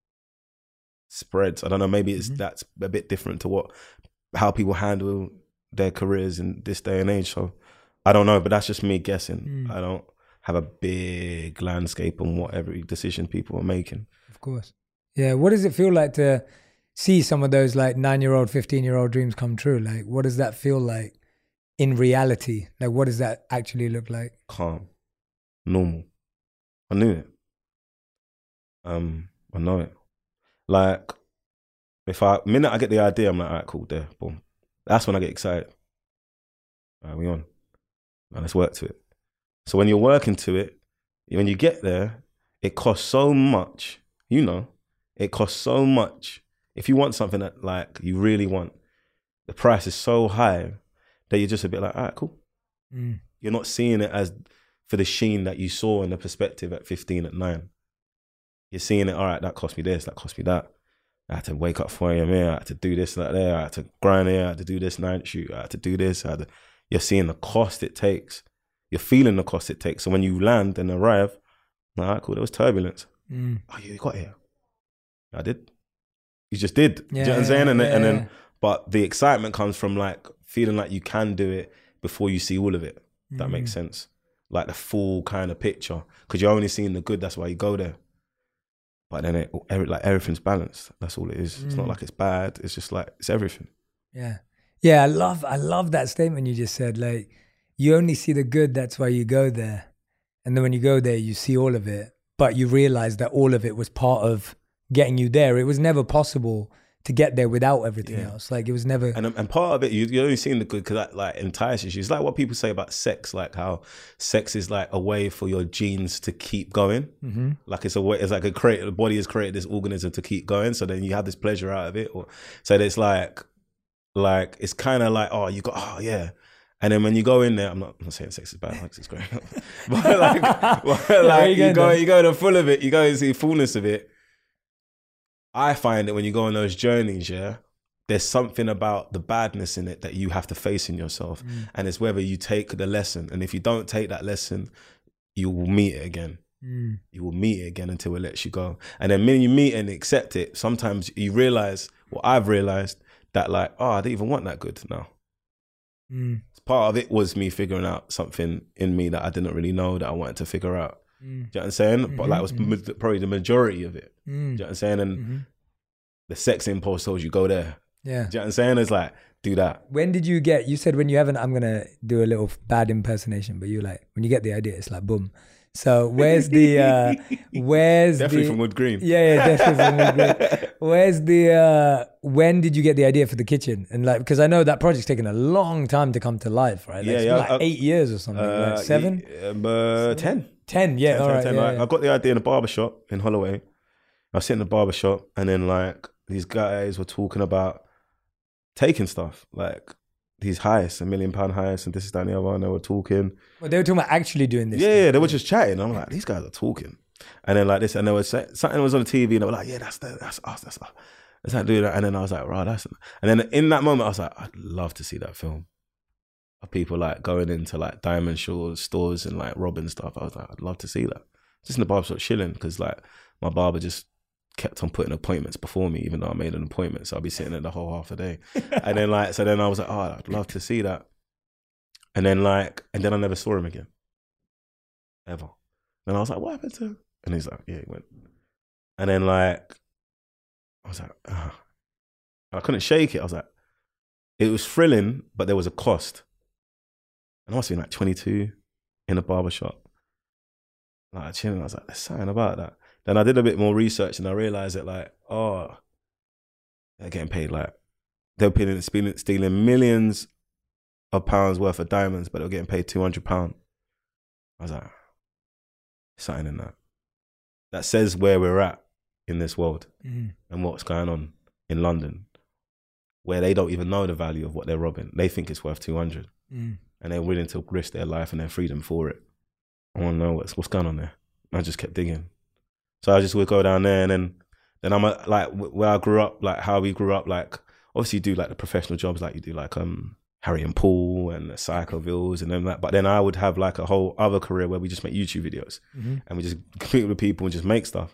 spreads. I don't know, maybe that's a bit different to how people handle their careers in this day and age. So I don't know, but that's just me guessing. I don't have a big landscape on what every decision people are making. Of course. Yeah. What does it feel like to see some of those like 9-year-old, 15-year-old dreams come true? Like, what does that feel like in reality? Like, what does that actually look like? Calm, normal. I knew it. I know it. Like, minute I get the idea, I'm like, all right, cool, there, boom. That's when I get excited. All right, we on. Now let's work to it. So when you're working to it, when you get there, it costs so much, it costs so much. If you want something that like you really want, the price is so high that you're just a bit like, all right, cool. You're not seeing it as for the sheen that you saw in the perspective at 15, at 9. You're seeing it, all right, that cost me this, that cost me that. I had to wake up 4 a.m. here, I had to do this, that there, I had to grind here, I had to do this night shoot, I had to do this. You're seeing the cost it takes you're feeling the cost it takes. So when you land and arrive, all right, cool, there was turbulence. Oh, you got here. I did. You just did. Do you know what I'm saying? And then, but the excitement comes from like feeling like you can do it before you see all of it. That makes sense. Like the full kind of picture, because you're only seeing the good. That's why you go there. But then like everything's balanced. That's all it is. It's not like it's bad. It's just like it's everything. Yeah. I love that statement you just said. Like, you only see the good. That's why you go there. And then when you go there, you see all of it. But you realize that all of it was part of getting you there. It was never possible to get there without everything else. Like, it was never. And part of it, you're only seeing the good because that like entices you. It's like what people say about sex, like how sex is like a way for your genes to keep going. Like it's a way. It's like the body has created this organism to keep going. So then you have this pleasure out of it. So it's like it's kind of like, oh, you got, oh yeah. And then when you go in there, I'm not saying sex is bad, like it's great. but like you go to full of it, you go and see the fullness of it. I find that when you go on those journeys, there's something about the badness in it that you have to face in yourself. And it's whether you take the lesson. And if you don't take that lesson, you will meet it again. You will meet it again until it lets you go. And then when you meet and accept it, sometimes you realize, well, I've realized that like, oh, I didn't even want that good now. Part of it was me figuring out something in me that I didn't really know that I wanted to figure out. Do you know what I'm saying? But like, it was probably the majority of it. Do you know what I'm saying? And the sex impulse told you go there. Do you know what I'm saying? It's like, do that. When did you get, you said when you haven't, I'm going to do a little bad impersonation, but you like, when you get the idea, it's like, boom. So where's the, Definitely from Wood Green. Yeah, definitely from Wood Green. Where's the, when did you get the idea for the kitchen? And like, because I know that project's taken a long time to come to life, right? Like, it's been like 8 years or something, like 7? 10. 10, yeah, 10, all right. 10, I got the idea in a barbershop in Holloway. I was sitting in the barbershop and then like these guys were talking about taking stuff, like these heists, $1 million heists and this, that, and the other, and they were talking. Well, they were talking about actually doing this. Yeah, they were just chatting. I'm like, these guys are talking. And then like this, and they were saying, something was on the TV and they were like, yeah, that's us, that's us. Let's not do that. And then I was like, right, that's... And then in that moment, I was like, I'd love to see that film. Of people like going into like diamond stores and like robbing stuff. I was like, I'd love to see that. Just in the barbershop chilling, because like my barber just kept on putting appointments before me, even though I made an appointment. So I'll be sitting there the whole half a day. And then like, so then I was like, oh, I'd love to see that. And then I never saw him again. Ever. And I was like, what happened to him? And he's like, yeah, he went. And then like, I was like, oh. I couldn't shake it. I was like, it was thrilling, but there was a cost. And I must have been like 22 in a barbershop. Like chilling, I was like, there's something about that. Then I did a bit more research and I realized that like, oh, they're getting paid like, they were stealing millions of pounds worth of diamonds, but they were getting paid £200. I was like, something in that. That says where we're at in this world and what's going on in London, where they don't even know the value of what they're robbing. They think it's worth 200. And they're willing to risk their life and their freedom for it. I want to know what's going on there. I just kept digging. So I just would go down there, and then I'm like, where I grew up, like how we grew up, like obviously you do like the professional jobs, like you do like Harry and Paul and the Psychovilles and then that. But then I would have like a whole other career where we just make YouTube videos and we just compete with people and just make stuff.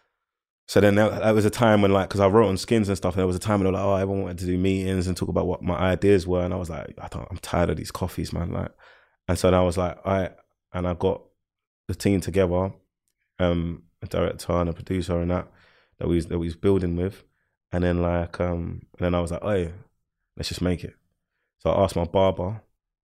So then that was a time when like, because I wrote on Skins and stuff, and there was a time when they were like, oh, everyone wanted to do meetings and talk about what my ideas were. And I was like, I'm tired of these coffees, man. Like, and so then I was like, all right. And I got the team together, a director and a producer and that we was building with. And then like, and then I was like, oh, let's just make it. So I asked my barber,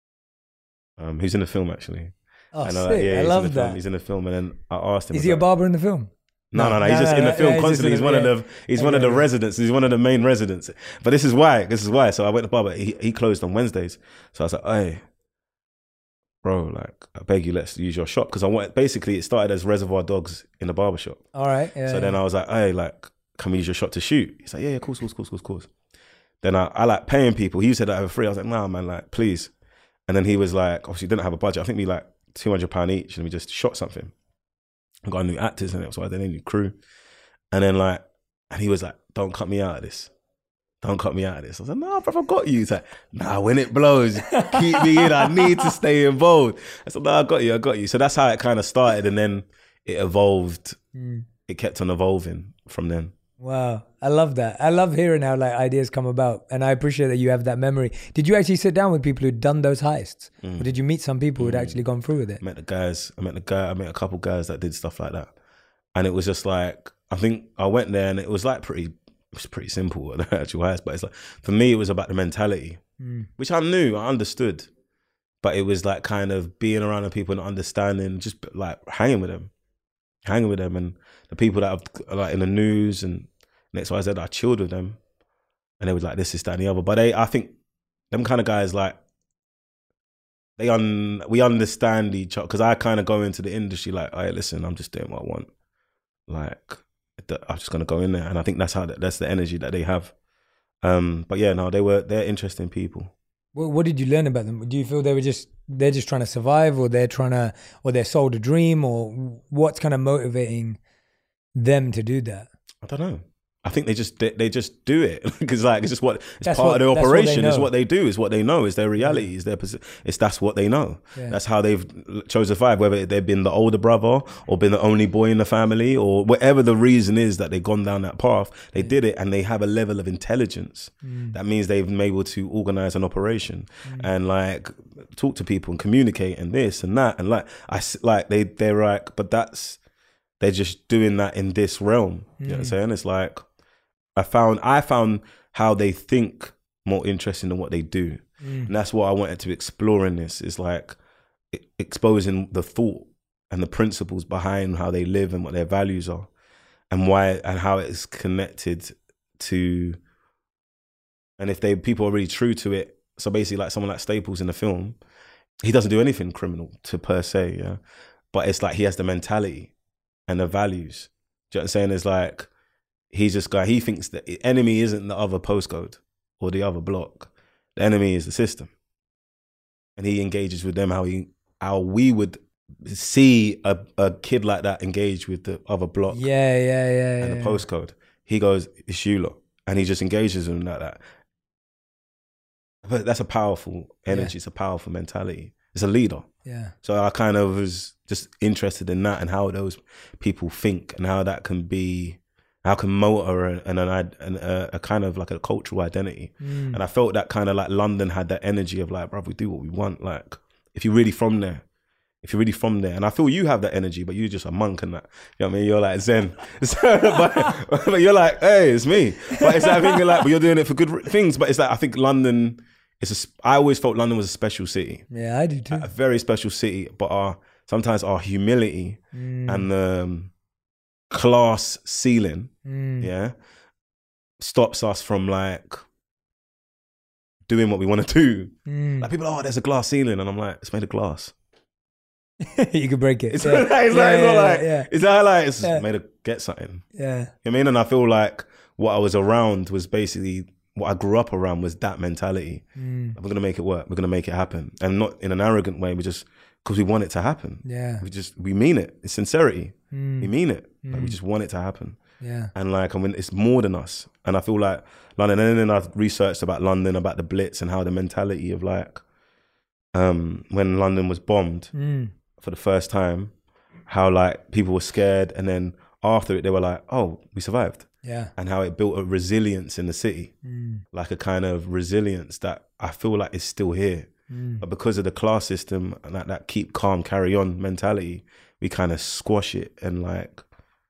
who's in the film actually. Oh, and sick. I love that. He's in the film. And then I asked him. Is he a barber in the film? No. He's just in the film constantly. He's one of the residents. He's one of the main residents. But this is why. So I went to barber. He closed on Wednesdays. So I was like, hey, bro, like, I beg you, let's use your shop. Because basically it started as Reservoir Dogs in the barbershop. All right. Yeah, so then I was like, hey, like, can we use your shop to shoot? He's like, yeah, of course. Then I like paying people. He said that over free. I was like, nah, man, like, please. And then he was like, obviously didn't have a budget. I think we like £200 each, and we just shot something. I got new actors in it, so I didn't need crew. And then like, and he was like, don't cut me out of this. don't cut me out of this. I was like, nah, bro, I got you. He's like, nah, when it blows, keep me in. I need to stay involved. I said, nah, I got you. So that's how it kind of started. And then it evolved. It kept on evolving from then. Wow. I love that. I love hearing how like ideas come about. And I appreciate that you have that memory. Did you actually sit down with people who'd done those heists? Or did you meet some people who'd actually gone through with it? I met a couple guys that did stuff like that. And it was just like, I think I went there and it was like pretty simple at the actual heist. But it's like, for me, it was about the mentality, which I knew, I understood. But it was like kind of being around the people and understanding, just like hanging with them. And the people that are like in the news and XYZ, I chilled with them, and they were like this, that, and the other. But I think them kind of guys, like we understand each other, because I kind of go into the industry like, hey, listen, I'm just doing what I want. Like I'm just gonna go in there, and I think that's the energy that they have. But yeah, no, they're interesting people. What did you learn about them? Do you feel they're just trying to survive, or they're sold a dream, or what's kind of motivating them to do that? I don't know. I think they just do it because like it's part of the operation. It's what they do. It's what they know. It's their reality. That's what they know. Yeah. That's how they've chose to survive. Whether they've been the older brother or been the only boy in the family, or whatever the reason is that they've gone down that path, they did it, and they have a level of intelligence that means they've been able to organize an operation and like talk to people and communicate and this and that, and they're like, but they're just doing that in this realm. You know what I'm saying? It's like, I found how they think more interesting than what they do. And that's what I wanted to explore in this, is like exposing the thought and the principles behind how they live and what their values are, and why and how it's connected to, and if people are really true to it. So basically, like someone like Staples in the film, he doesn't do anything criminal per se, yeah. But it's like he has the mentality and the values. Do you know what I'm saying? It's like, he's this guy, he thinks that the enemy isn't the other postcode or the other block. The enemy is the system. And he engages with them how we would see a kid like that engage with the other block. And the postcode. He goes, it's you lot. And he just engages with them like that. But that's a powerful energy. It's a powerful mentality. It's a leader. Yeah. So I kind of was just interested in that, and how those people think, and how that can motor a kind of like a cultural identity. And I felt that kind of like London had that energy of like, bro, we do what we want. Like, if you're really from there, and I feel you have that energy, but you're just a monk and that. You know what I mean? You're like Zen. but you're like, hey, it's me. But it's like, I think you're like, but you're doing it for good things. But it's like, I think London, I always felt London was a special city. Yeah, I do too. A very special city, but sometimes our humility and the class ceiling, stops us from like doing what we want to do. Like people, there's a glass ceiling, and I'm like, it's made of glass. You can break it. It's not like it's made of get something. Yeah. You know what I mean? And I feel like what I was around was basically what I grew up around, was that mentality. We're gonna make it work. We're gonna make it happen, and not in an arrogant way. We just, because we want it to happen. Yeah. We mean it. It's sincerity. We mean it. Like, we just want it to happen. Yeah. And like, I mean, it's more than us. And I feel like London, and then I've researched about London, about the Blitz, and how the mentality of like, when London was bombed for the first time, how like people were scared, and then after it, they were like, oh, we survived. Yeah. And how it built a resilience in the city, like a kind of resilience that I feel like is still here. But because of the class system and that keep calm, carry on mentality, we kind of squash it, and like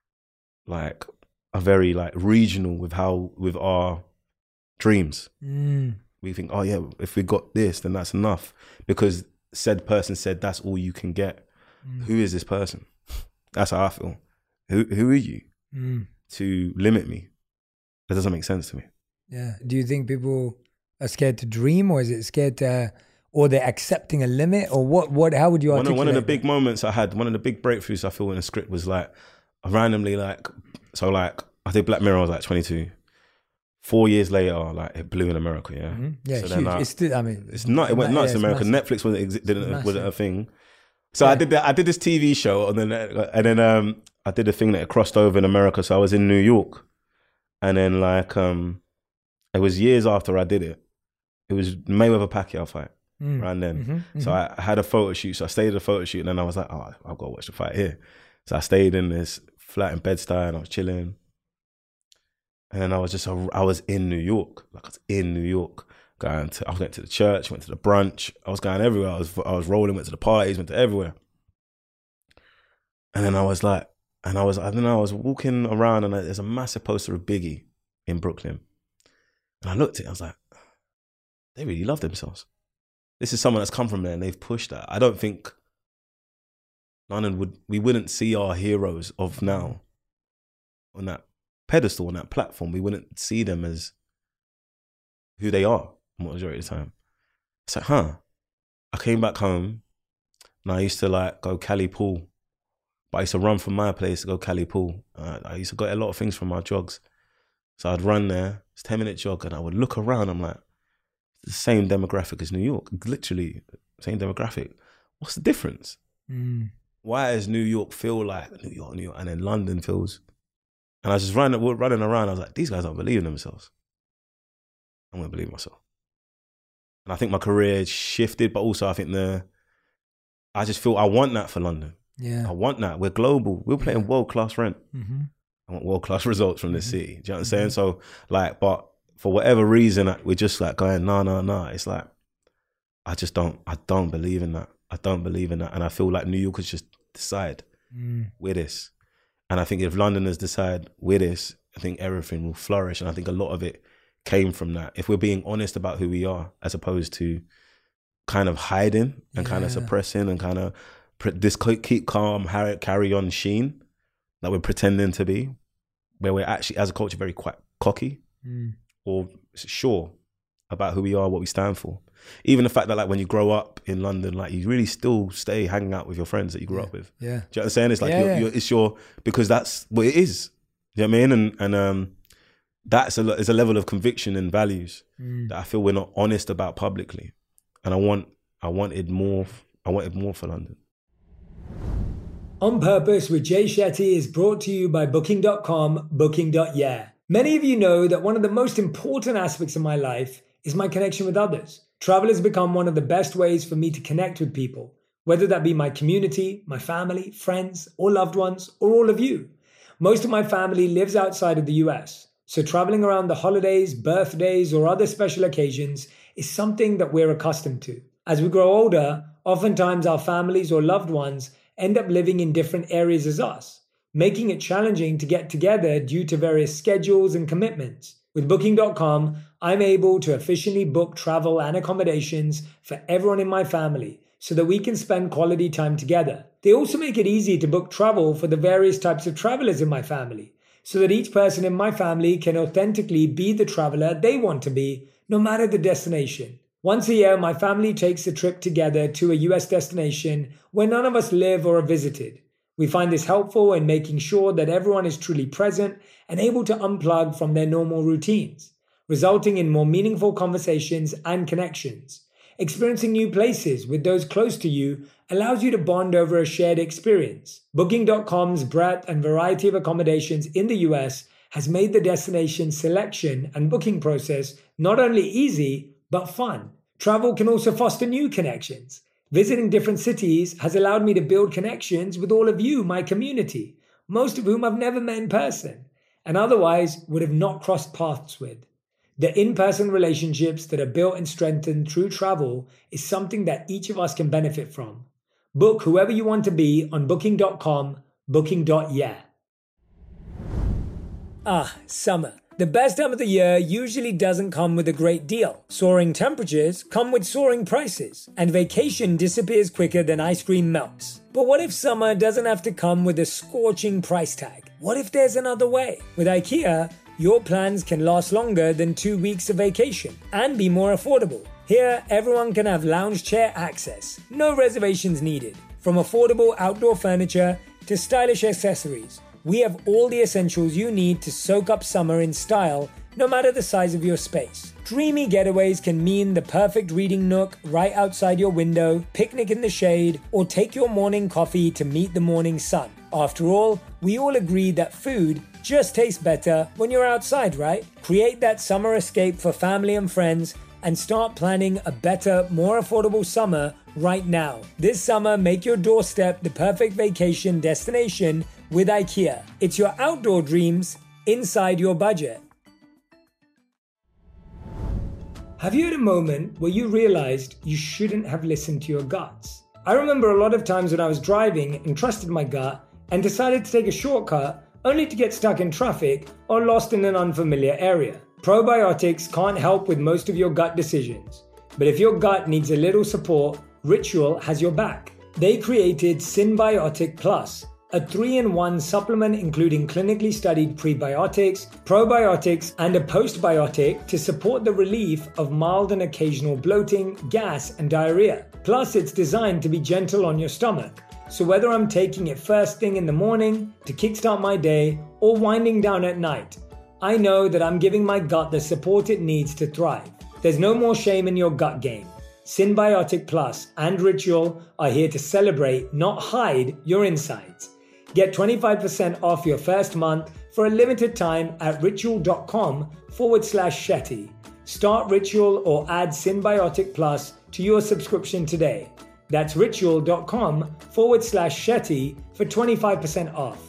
are very like regional with our dreams. We think, oh yeah, if we got this, then that's enough, because said person said that's all you can get. Who is this person? That's how I feel. Who are you to limit me? That doesn't make sense to me. Yeah. Do you think people are scared to dream, or is it scared to, or they're accepting a limit, or what? How would you articulate? One of the big moments I had, one of the big breakthroughs I feel in the script was like, randomly like, so like I did Black Mirror, I was like 22. 4 years later, like it blew in America, yeah. Yeah, so huge. Then, It's still, I mean, it's not. It went nuts in America. massive. Netflix wasn't a thing. So I did that. I did this TV show, and then I did a thing that crossed over in America. So I was in New York, and then like It was years after I did it. It was Mayweather-Pacquiao fight around then. So I had a photo shoot. So I stayed at the photo shoot and then I was like, oh, I've got to watch the fight here. So I stayed in this flat in Bed-Stuy and I was chilling. And then I was in New York. Like I was in New York. I went to the church, went to the brunch. I was going everywhere. I was rolling, went to the parties, went to everywhere. And then I was walking around and there's a massive poster of Biggie in Brooklyn. And I looked at it, I was like, they really love themselves. This is someone that's come from there and they've pushed that. I don't think we wouldn't see our heroes of now on that pedestal, on that platform. We wouldn't see them as who they are majority of the time. It's like, I came back home and I used to like go Cali Pool. But I used to run from my place to go Cali Pool. I used to get a lot of things from my jogs. So I'd run there, it's a 10-minute jog, and I would look around, I'm like, the same demographic as New York, literally same demographic. What's the difference? Why does New York feel like New York, and then London feels... And I was just running around, I was like, these guys don't believe in themselves. I'm going to believe myself. And I think my career shifted, but also I think I just feel I want that for London. Yeah, I want that. We're global. We're playing world-class rent. I want world-class results from this city. Do you know what I'm saying? So, like, but for whatever reason, we're just like going, no. It's like, I don't believe in that. I don't believe in that. And I feel like New Yorkers just decide, we're this. And I think if Londoners decide we're this, I think everything will flourish. And I think a lot of it came from that. If we're being honest about who we are, as opposed to kind of hiding and kind of suppressing and kind of this keep calm, carry on sheen that we're pretending to be, where we're actually, as a culture, very quite cocky or sure about who we are, what we stand for. Even the fact that, like, when you grow up in London, like, you really still stay hanging out with your friends that you grew up with. Yeah. Do you know what I'm saying? It's like, because that's what it is. You know what I mean? And that's it's a level of conviction and values that I feel we're not honest about publicly. And I wanted more for London. On Purpose with Jay Shetty is brought to you by Booking.com, Booking.yeah. Many of you know that one of the most important aspects of my life is my connection with others. Travel has become one of the best ways for me to connect with people, whether that be my community, my family, friends, or loved ones, or all of you. Most of my family lives outside of the US, so traveling around the holidays, birthdays, or other special occasions is something that we're accustomed to. As we grow older, oftentimes our families or loved ones end up living in different areas as us, making it challenging to get together due to various schedules and commitments. With Booking.com, I'm able to efficiently book travel and accommodations for everyone in my family so that we can spend quality time together. They also make it easy to book travel for the various types of travelers in my family so that each person in my family can authentically be the traveler they want to be, no matter the destination. Once a year, my family takes a trip together to a US destination where none of us live or are visited. We find this helpful in making sure that everyone is truly present and able to unplug from their normal routines, resulting in more meaningful conversations and connections. Experiencing new places with those close to you allows you to bond over a shared experience. Booking.com's breadth and variety of accommodations in the US has made the destination selection and booking process not only easy, but fun. Travel can also foster new connections. Visiting different cities has allowed me to build connections with all of you, my community, most of whom I've never met in person, and otherwise would have not crossed paths with. The in-person relationships that are built and strengthened through travel is something that each of us can benefit from. Book whoever you want to be on Booking.com, Booking.yeah. Summer. The best time of the year usually doesn't come with a great deal. Soaring temperatures come with soaring prices, and vacation disappears quicker than ice cream melts. But what if summer doesn't have to come with a scorching price tag? What if there's another way? With IKEA, your plans can last longer than 2 weeks of vacation and be more affordable. Here, everyone can have lounge chair access, no reservations needed. From affordable outdoor furniture to stylish accessories, we have all the essentials you need to soak up summer in style, no matter the size of your space. Dreamy getaways can mean the perfect reading nook right outside your window, picnic in the shade, or take your morning coffee to meet the morning sun. After all, we all agree that food just tastes better when you're outside, right? Create that summer escape for family and friends and start planning a better, more affordable summer right now. This summer, make your doorstep the perfect vacation destination with IKEA. It's your outdoor dreams inside your budget. Have you had a moment where you realized you shouldn't have listened to your guts? I remember a lot of times when I was driving and trusted my gut and decided to take a shortcut only to get stuck in traffic or lost in an unfamiliar area. Probiotics can't help with most of your gut decisions, but if your gut needs a little support, Ritual has your back. They created Synbiotic Plus, a 3-in-1 supplement including clinically studied prebiotics, probiotics, and a postbiotic to support the relief of mild and occasional bloating, gas, and diarrhea. Plus, it's designed to be gentle on your stomach. So whether I'm taking it first thing in the morning to kickstart my day or winding down at night, I know that I'm giving my gut the support it needs to thrive. There's no more shame in your gut game. Synbiotic Plus and Ritual are here to celebrate, not hide, your insides. Get 25% off your first month for a limited time at ritual.com/Shetty. Start Ritual or add Synbiotic Plus to your subscription today. That's ritual.com/Shetty for 25% off.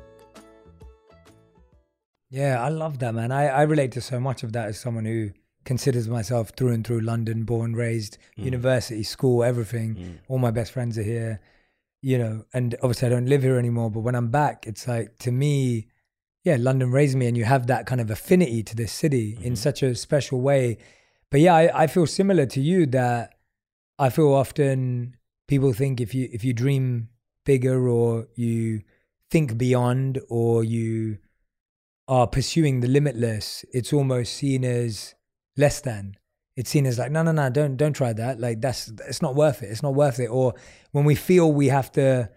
Yeah, I love that, man. I relate to so much of that as someone who considers myself through and through London, born, raised, university, school, everything. All my best friends are here, you know, and obviously I don't live here anymore, but when I'm back, it's like, to me, yeah, London raised me, and you have that kind of affinity to this city in such a special way. But yeah, I feel similar to you, that I feel often people think if you dream bigger, or you think beyond, or you are pursuing the limitless, it's almost seen as less than. It's seen as like, no, don't try that. Like it's not worth it. It's not worth it. Or when we feel we have to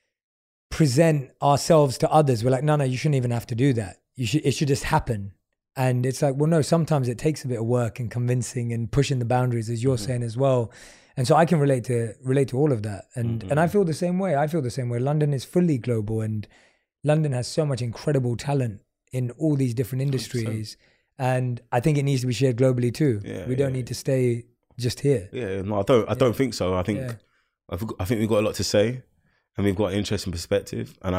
present ourselves to others, we're like, no, you shouldn't even have to do that. It should just happen. And it's like, well, no, sometimes it takes a bit of work and convincing and pushing the boundaries, as you're saying as well. And so I can relate to all of that. And I feel the same way. London is fully global, and London has so much incredible talent in all these different industries. 100%. And I think it needs to be shared globally too. We don't need to stay just here. Yeah, no, I don't think so. I think we've got a lot to say, and we've got an interesting perspective, and I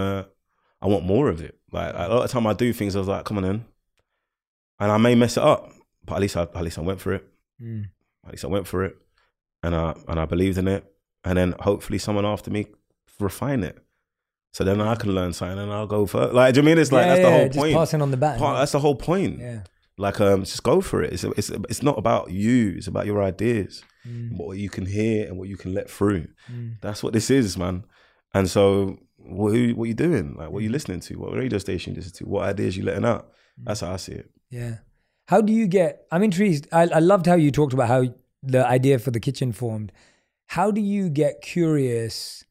want more of it. Like a lot of time I do things, I was like, come on in. And I may mess it up, but at least I went for it. At least I went for it, and I believed in it, and then hopefully someone after me refine it, so then I can learn something and I'll go for it. Like, do you mean it's like that's the whole point? Just passing on the baton. That's the whole point. Yeah, like just go for it. It's not about you. It's about your ideas, what you can hear and what you can let through. That's what this is, man. And so, what are you doing? Like, what are you listening to? What radio station you listen to? What ideas you letting out? That's how I see it. Yeah. How do you I'm intrigued. I loved how you talked about how the idea for the kitchen formed. How do you get curious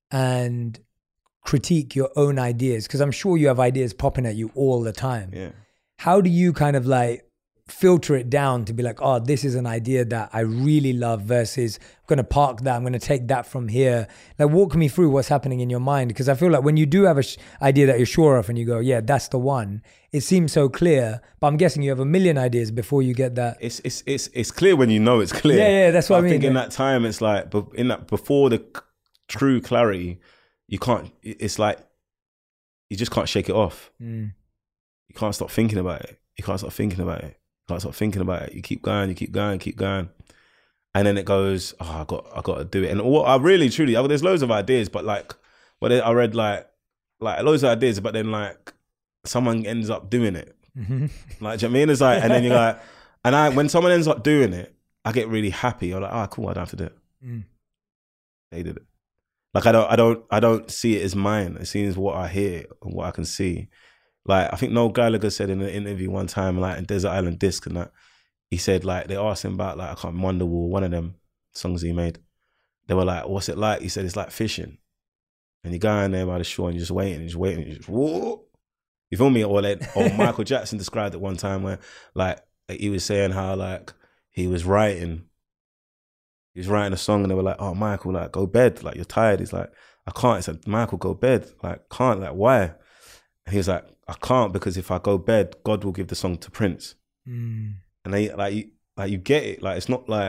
and critique your own ideas? Because I'm sure you have ideas popping at you all the time. Yeah. How do you kind of like filter it down to be like, oh, this is an idea that I really love versus I'm going to park that, I'm going to take that from here. Like, walk me through what's happening in your mind. Because I feel like when you do have an idea that you're sure of and you go, yeah, that's the one, it seems so clear, but I'm guessing you have a million ideas before you get that. It's clear when you know it's clear. Yeah, that's what I mean. I think in that time, it's like, before the true clarity, you can't, it's like, you just can't shake it off. You can't stop thinking about it. You can't stop thinking about it. You keep going. And then it goes, oh, I got to do it. And what I really, truly, there's loads of ideas, but I read like loads of ideas, but then like someone ends up doing it. Like, do you know what I mean? It's like, and then you're like, when someone ends up doing it, I get really happy. I'm like, oh, cool, I don't have to do it. They did it. Like, I don't see it as mine. It seems what I hear and what I can see. Like, I think Noel Gallagher said in an interview one time, like in Desert Island Disc and that, he said, like, they asked him about, like, I can't remember, Wonderwall, one of them songs he made. They were like, what's it like? He said, it's like fishing. And you go in there by the shore and you're just waiting, and you just, whoa. You feel me? Or Michael Jackson described it one time where, like, he was saying how, like, he was writing a song and they were like, oh, Michael, like, go bed. Like, you're tired. He's like, I can't. He said, Michael, go bed. Like, can't. Like, why? And he was like, I can't, because if I go bed, God will give the song to Prince. Mm. And they you get it. Like, it's not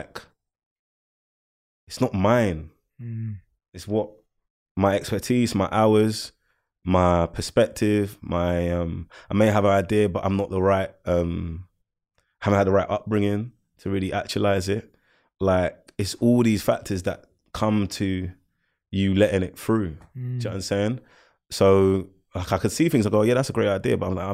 mine. It's what my expertise, my hours, my perspective, I may have an idea, but I'm not the right, haven't had the right upbringing to really actualize it. Like, it's all these factors that come to you letting it through. Do you know what I'm saying? So, like, I could see things, I go, yeah, that's a great idea, but I'm like,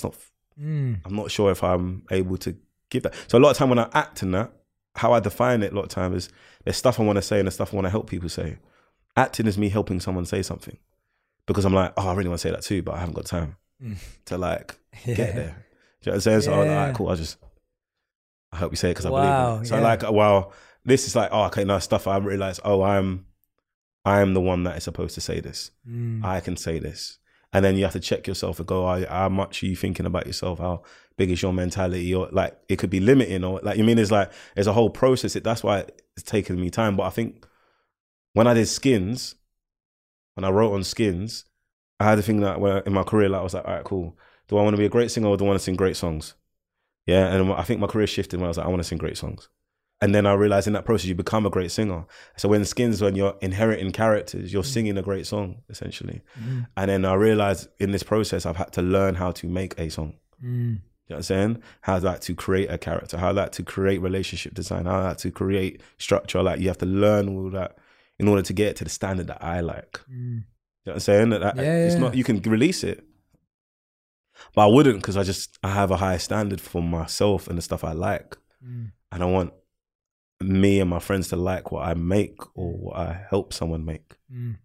I'm not sure if I'm able to give that. So a lot of time when I act in that, how I define it a lot of time is there's stuff I want to say and there's stuff I want to help people say. Acting is me helping someone say something, because I'm like, oh, I really want to say that too, but I haven't got time to like get there. Do you know what I'm saying? So I'm like, all right, cool, I hope you say it because I believe in it. So like, well, this is like, oh, okay, now stuff I realize, oh, I am the one that is supposed to say this. I can say this. And then you have to check yourself and go, oh, how much are you thinking about yourself? How big is your mentality? Or like, it could be limiting, or like, you mean, there's a whole process. That's why it's taken me time. But I think when I did Skins, when I wrote on Skins, I had a thing that in my career, like, I was like, all right, cool. Do I want to be a great singer or do I want to sing great songs? Yeah. And I think my career shifted when I was like, I want to sing great songs. And then I realized in that process, you become a great singer. So when Skins, when you're inheriting characters, you're singing a great song, essentially. And then I realized in this process, I've had to learn how to make a song. You know what I'm saying? How to create a character, how to create relationship design, how to create structure. Like, you have to learn all that in order to get it to the standard that I like. You know what I'm saying? It's not, you can release it. But I wouldn't, because I have a high standard for myself and the stuff I like. And I want me and my friends to like what I make or what I help someone make.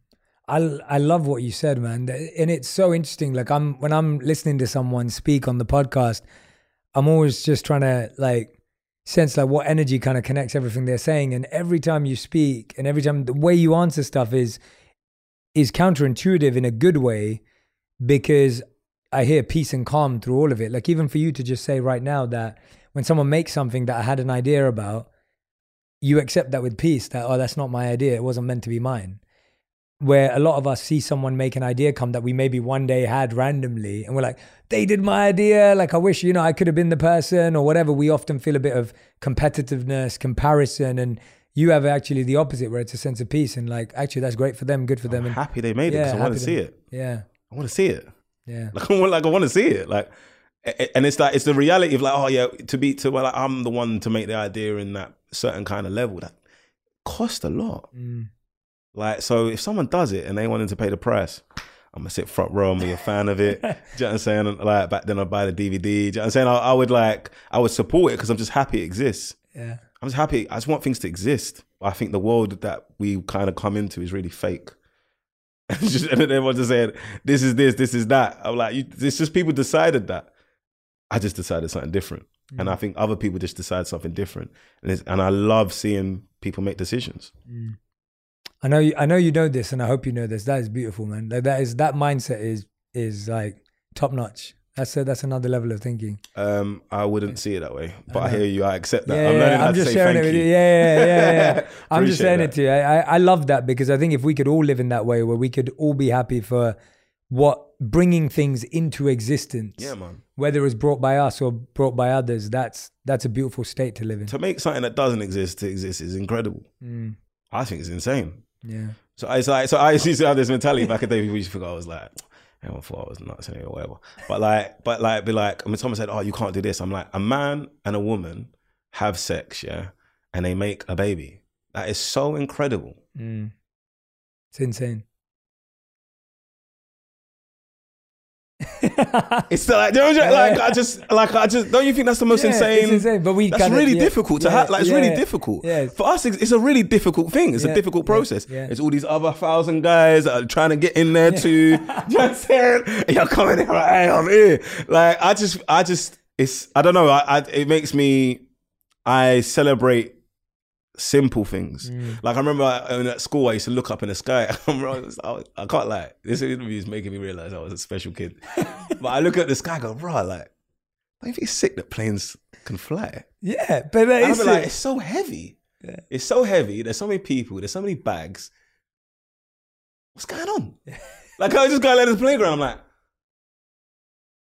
I love what you said, man. And it's so interesting. Like, when I'm listening to someone speak on the podcast, I'm always just trying to like sense like what energy kind of connects everything they're saying. And every time you speak and every time the way you answer stuff is counterintuitive in a good way, because I hear peace and calm through all of it. Like, even for you to just say right now that when someone makes something that I had an idea about, you accept that with peace, that, oh, that's not my idea. It wasn't meant to be mine. Where a lot of us see someone make an idea come that we maybe one day had randomly, and we're like, they did my idea. Like, I wish, I could have been the person or whatever. We often feel a bit of competitiveness, comparison, and you have actually the opposite, where it's a sense of peace and like, actually, that's great for them, good for them. I'm happy they made it, because I want to see it. Yeah. I want to see it. Yeah. Like, I want to see it. Like, and it's like, it's the reality of like, oh yeah, like, I'm the one to make the idea in that certain kind of level that cost a lot. Like, so if someone does it and they wanted to pay the price, I'm gonna sit front row and be a fan of it. Do you know what I'm saying? Like, back then I'd buy the DVD. Do you know what I'm saying? I would support it because I'm just happy it exists. Yeah. I'm just happy. I just want things to exist. I think the world that we kind of come into is really fake. And then everyone's just saying, this is this is that. I'm like, it's just people decided that. I just decided something different. And I think other people just decide something different. And I love seeing people make decisions. I know you know this, and I hope you know this. That is beautiful, man. Like, that mindset is like top notch. That's another level of thinking. I wouldn't see it that way, but I hear you. I accept that. Yeah, I'm learning how to say thank you. Yeah. I'm just saying it to you. I love that, because I think if we could all live in that way, where we could all be happy for bringing things into existence. Yeah, man. Whether it's brought by us or brought by others, that's a beautiful state to live in. To make something that doesn't exist to exist is incredible. I think it's insane. Yeah. So I used to have this mentality back in the day. People used to think I was like, everyone thought I was nuts anyway, or whatever. But be like, when someone said, oh, you can't do this, I'm like, a man and a woman have sex, yeah, and they make a baby. That is so incredible. It's insane. It's like, I just don't you think that's the most insane? It's insane, but that's really difficult to have. Like, it's really difficult for us. It's a really difficult thing. It's a difficult process. It's all these other 1,000 guys that are trying to get in there too. You know what I'm saying? You're coming in like, hey, I'm here. Like, I don't know. It makes me. I celebrate simple things. Like, I remember at school, I used to look up in the sky. I can't lie. This interview is making me realize I was a special kid. But I look at the sky and go, bro, like, don't you think it's sick that planes can fly? Yeah, but I'll be like, it's so heavy. Yeah. It's so heavy. There's so many people. There's so many bags. What's going on? Like, I was just going to this playground. I'm like,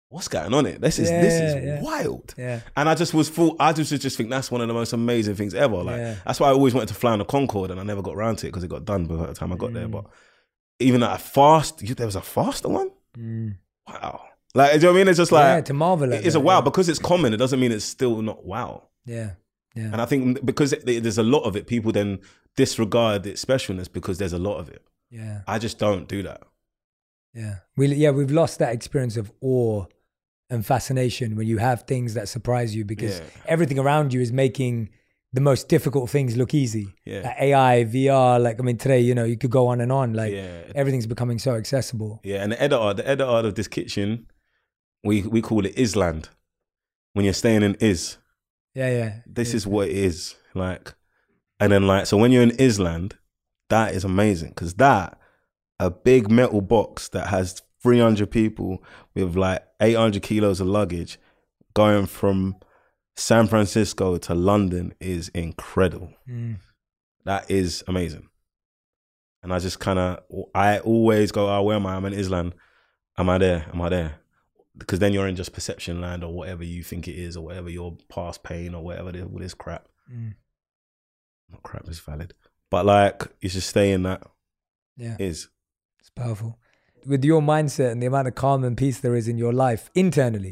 what's going on here? This is wild. Yeah. And I just just think that's one of the most amazing things ever. Like that's why I always wanted to fly on the Concorde, and I never got around to it because it got done by the time I got there. But even at there was a faster one. Wow. Like, do you know what I mean? It's just like to marvel at it's that, a wow because it's common. It doesn't mean it's still not wow. Yeah. And I think because there's a lot of it, people then disregard its specialness because there's a lot of it. Yeah. I just don't do that. Yeah. We've lost that experience of awe and fascination when you have things that surprise you because everything around you is making the most difficult things look easy. Yeah. Like AI, VR, like, I mean, today, you know, you could go on and on. Like, everything's becoming so accessible. Yeah, and the editor of this kitchen, we call it Island. When you're staying in Is. Yeah. This is what it is. Like, and then like, so when you're in Island, that is amazing because a big metal box that has 300 people with like 800 kilos of luggage going from San Francisco to London is incredible. That is amazing. And I just I always go, where am I? I'm in Island. Am I there? Because then you're in just perception land or whatever you think it is or whatever your past pain or whatever all this crap. Not crap is valid. But like, you should stay in that. Yeah. Is. It's powerful. With your mindset and the amount of calm and peace there is in your life internally,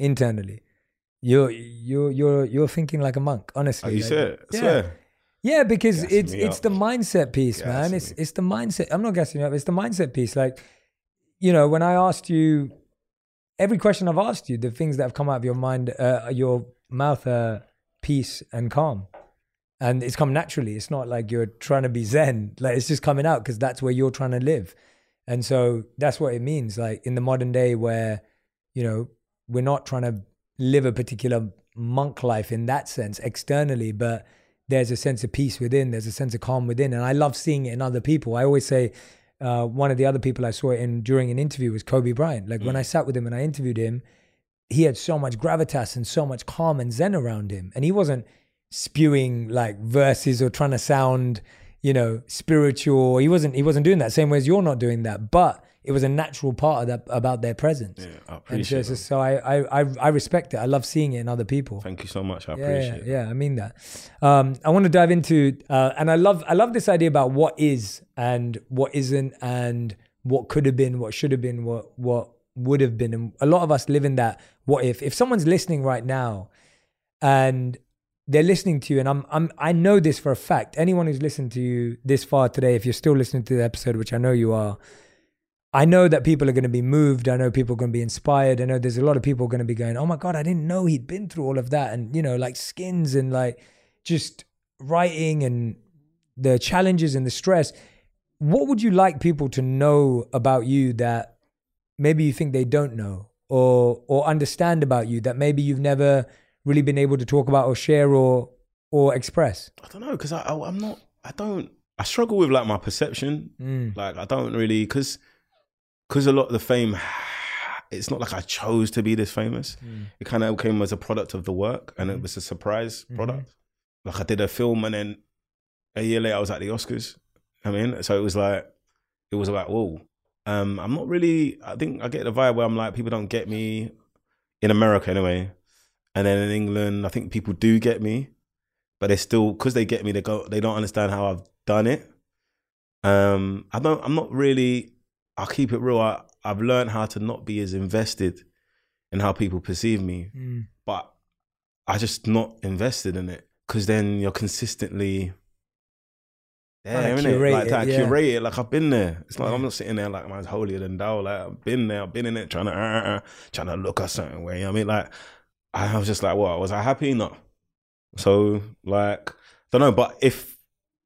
you're thinking like a monk, honestly. Oh, you like, said it? I swear. Yeah, because Gassing it's the mindset piece, man. It's the mindset. I'm not gassing you up. It's the mindset piece. Like, you know, when I asked you, every question I've asked you, the things that have come out of your mind, your mouth are peace and calm. And it's come naturally. It's not like you're trying to be Zen. Like, it's just coming out because that's where you're trying to live. And so that's what it means. Like, in the modern day where, you know, we're not trying to live a particular monk life in that sense externally, but there's a sense of peace within, there's a sense of calm within. And I love seeing it in other people. I always say, one of the other people I saw it in during an interview was Kobe Bryant. Like when I sat with him and I interviewed him, he had so much gravitas and so much calm and zen around him. And he wasn't spewing like verses or trying to sound, you know, spiritual. He wasn't doing that, same way as you're not doing that. But it was a natural part of that about their presence. Yeah, I appreciate it. So I respect it. I love seeing it in other people. Thank you so much. I appreciate it. Yeah, I mean that. I want to dive into, and I love this idea about what is and what isn't and what could have been, what should have been, what would have been. And a lot of us live in that what if someone's listening right now and they're listening to you, and I know this for a fact, anyone who's listened to you this far today, if you're still listening to the episode, which I know you are, I know that people are going to be moved. I know people are going to be inspired. I know there's a lot of people going to be going, oh my God, I didn't know he'd been through all of that. And, you know, like Skins and like just writing and the challenges and the stress. What would you like people to know about you that maybe you think they don't know or understand about you that maybe you've never really been able to talk about or share or express? I don't know, because I struggle with like my perception. Like I don't really, because a lot of the fame, it's not like I chose to be this famous. It kind of came as a product of the work, and it was a surprise product. Like I did a film, and then a year later I was at the Oscars. I mean, so it was like, whoa. I'm not really, I think I get the vibe where I'm like, people don't get me in America anyway. And then in England, I think people do get me, but they still, because they get me, they don't understand how I've done it. I'm not really, I'll keep it real. I've learned how to not be as invested in how people perceive me, but I just not invested in it, because then you're consistently there, innit? Like I curate it, like I've been there. It's like I'm not sitting there like mine's holier than thou. Like I've been there, I've been in it, trying to look a certain way. You know what I mean, like I was just like, what? Was I happy? No. So like, don't know. But if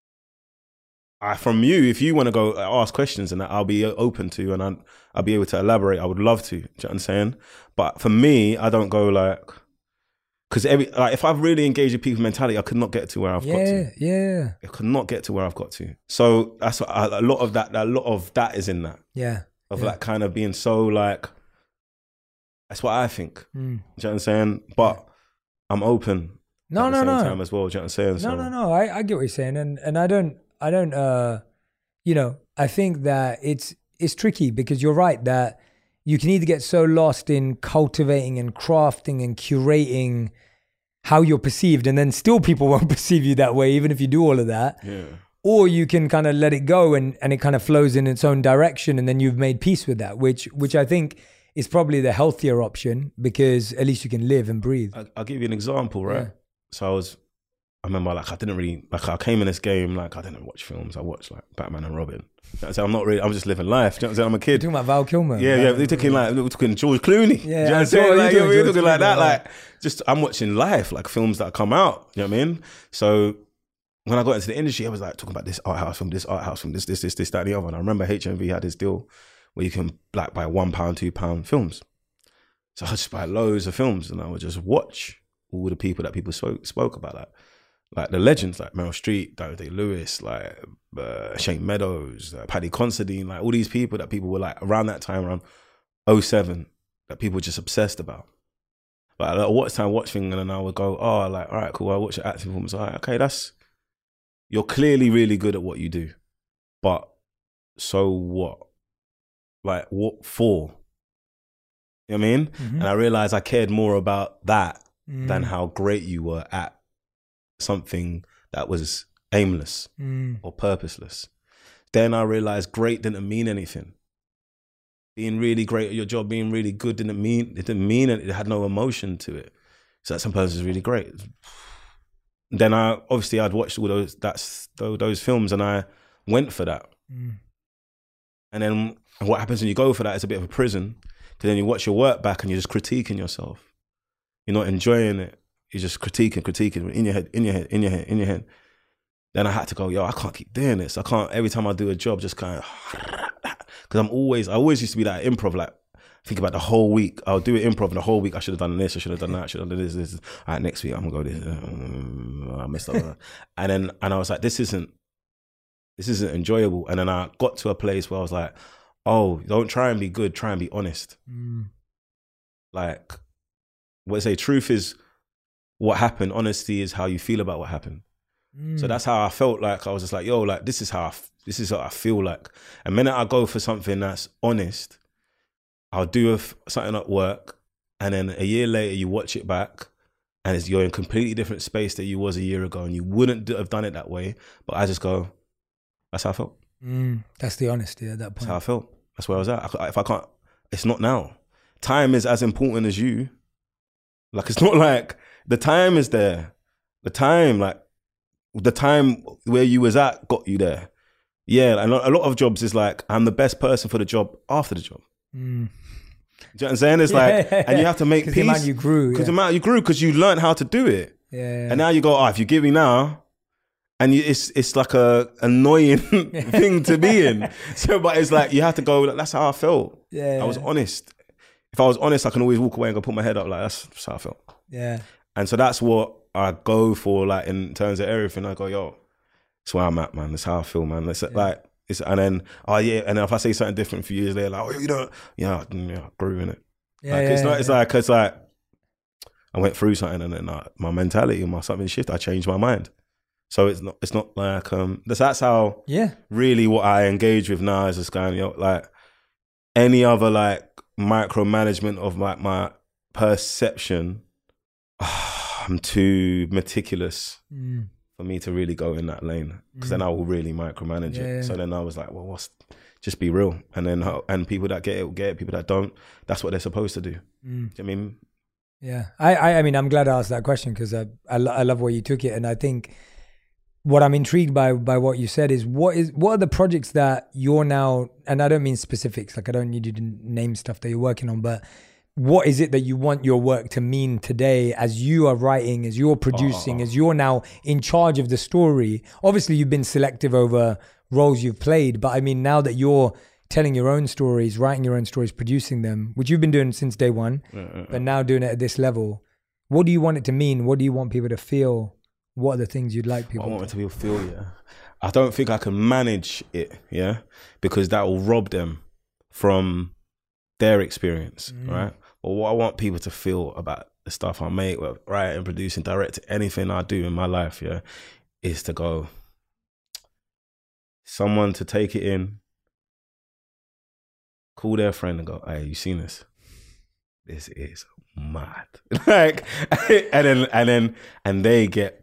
you want to go ask questions and that, I'll be open to, and I'll be able to elaborate. I would love to. Do you know what I'm saying? But for me, I don't go like, because if I've really engaged with people's mentality, I could not get to where I've got to. Yeah. I could not get to where I've got to. So that's what, a lot of that is in that. Yeah. Of like kind of being so like, that's what I think. Do you know what I'm saying? But I'm open. No. Time as well. Do you know what I'm saying? No. I get what you're saying, and I don't. You know, I think that it's tricky, because you're right that, you can either get so lost in cultivating and crafting and curating how you're perceived, and then still people won't perceive you that way, even if you do all of that. Yeah. Or you can kind of let it go and it kind of flows in its own direction, and then you've made peace with that, which I think is probably the healthier option, because at least you can live and breathe. I'll give you an example, right? Yeah. So I remember like I came in this game, like I didn't watch films. I watched like Batman and Robin. So I'm just living life. Do you know what I'm saying? I'm a kid. You're talking about Val Kilmer. Yeah, we're talking George Clooney. Yeah, do you know what I'm saying? Like, we're talking like that. Yeah. Like, just I'm watching life, like films that come out. You know what I mean? So when I got into the industry, I was like talking about this art house film, this, that, and the other. And I remember HMV had this deal where you can like buy £1, £2 films. So I just buy loads of films, and I would just watch all the people that people spoke about, like the legends, like Meryl Streep, Daniel Day-Lewis, like Shane Meadows, Paddy Considine, like all these people that people were like around that time, around 2007, that people were just obsessed about. Like I watch thing, and then I would go, oh, like, all right, cool, I watch your acting films. Like, okay, you're clearly really good at what you do, but so what? Like, what for? You know what I mean? Mm-hmm. And I realized I cared more about that than how great you were at something that was aimless or purposeless. Then I realized great didn't mean anything. Being really great at your job, being really good didn't mean it. It had no emotion to it. So that sometimes is really great. Then I'd watched all those films, and I went for that. And then what happens when you go for that is a bit of a prison, because then you watch your work back and you're just critiquing yourself. You're not enjoying it. You're just critiquing in your head. Then I had to go, I can't keep doing this. I can't, every time I do a job, just kind of, because I always used to be like improv, like think about the whole week. I'll do it improv, and the whole week I should have done this, I should have done that, I should have done this. All right, next week I'm gonna go this. I messed up. and I was like, this isn't enjoyable. And then I got to a place where I was like, oh, don't try and be good, try and be honest. Like, what they say, truth is what happened, honesty is how you feel about what happened. So that's how I felt. Like I was just like, yo, like this is what I feel like. And the minute I go for something that's honest, I'll do something at work, and then a year later you watch it back, and you're in a completely different space that you was a year ago, and you wouldn't have done it that way. But I just go, that's how I felt. That's the honesty at that point. That's how I felt. That's where I was at. If I can't, it's not now. Time is as important as you. Like, it's not like the time is there. The time where you was at got you there. Yeah, and a lot of jobs is like, I'm the best person for the job after the job. Do you know what I'm saying? It's like, and you have to make peace. The amount you grew. Because the amount you grew, because you learned how to do it. Yeah. And now you go, if you give me now, and it's like a annoying thing to be in. So, but it's like, you have to go, like, that's how I felt. Yeah. I was honest. If I was honest, I can always walk away and go put my head up. Like, that's how I felt. Yeah. And so that's what I go for, like, in terms of everything. I go, yo, that's where I'm at, man. That's how I feel, man. It's like, and then, and then if I say something different a few years later, like, oh, you know, I grew in it. It's like I went through something, and then my mentality and something shifted. I changed my mind. So it's not like, that's how really what I engage with now is just kind of, like, any other like micromanagement of my perception, I'm too meticulous for me to really go in that lane, because then I will really micromanage it. So then I was like, well, just be real. And people that get it will get it. People that don't, that's what they're supposed to do. Do you know what I mean? Yeah. I mean, I'm glad I asked that question, because I love where you took it. And I think what I'm intrigued by what you said is what are the projects that you're now, and I don't mean specifics, like I don't need you to name stuff that you're working on, but what is it that you want your work to mean today as you are writing, as you're producing, as you're now in charge of the story? Obviously, you've been selective over roles you've played, but I mean, now that you're telling your own stories, writing your own stories, producing them, which you've been doing since day one, but now doing it at this level, what do you want it to mean? What do you want people to feel? What are the things you'd like people I want people to feel, I don't think I can manage it, because that will rob them from their experience, right? But what I want people to feel about the stuff I make, writing, producing, directing, anything I do in my life, is to go, someone to take it in, call their friend and go, hey, you seen this? This is mad. Like, and they get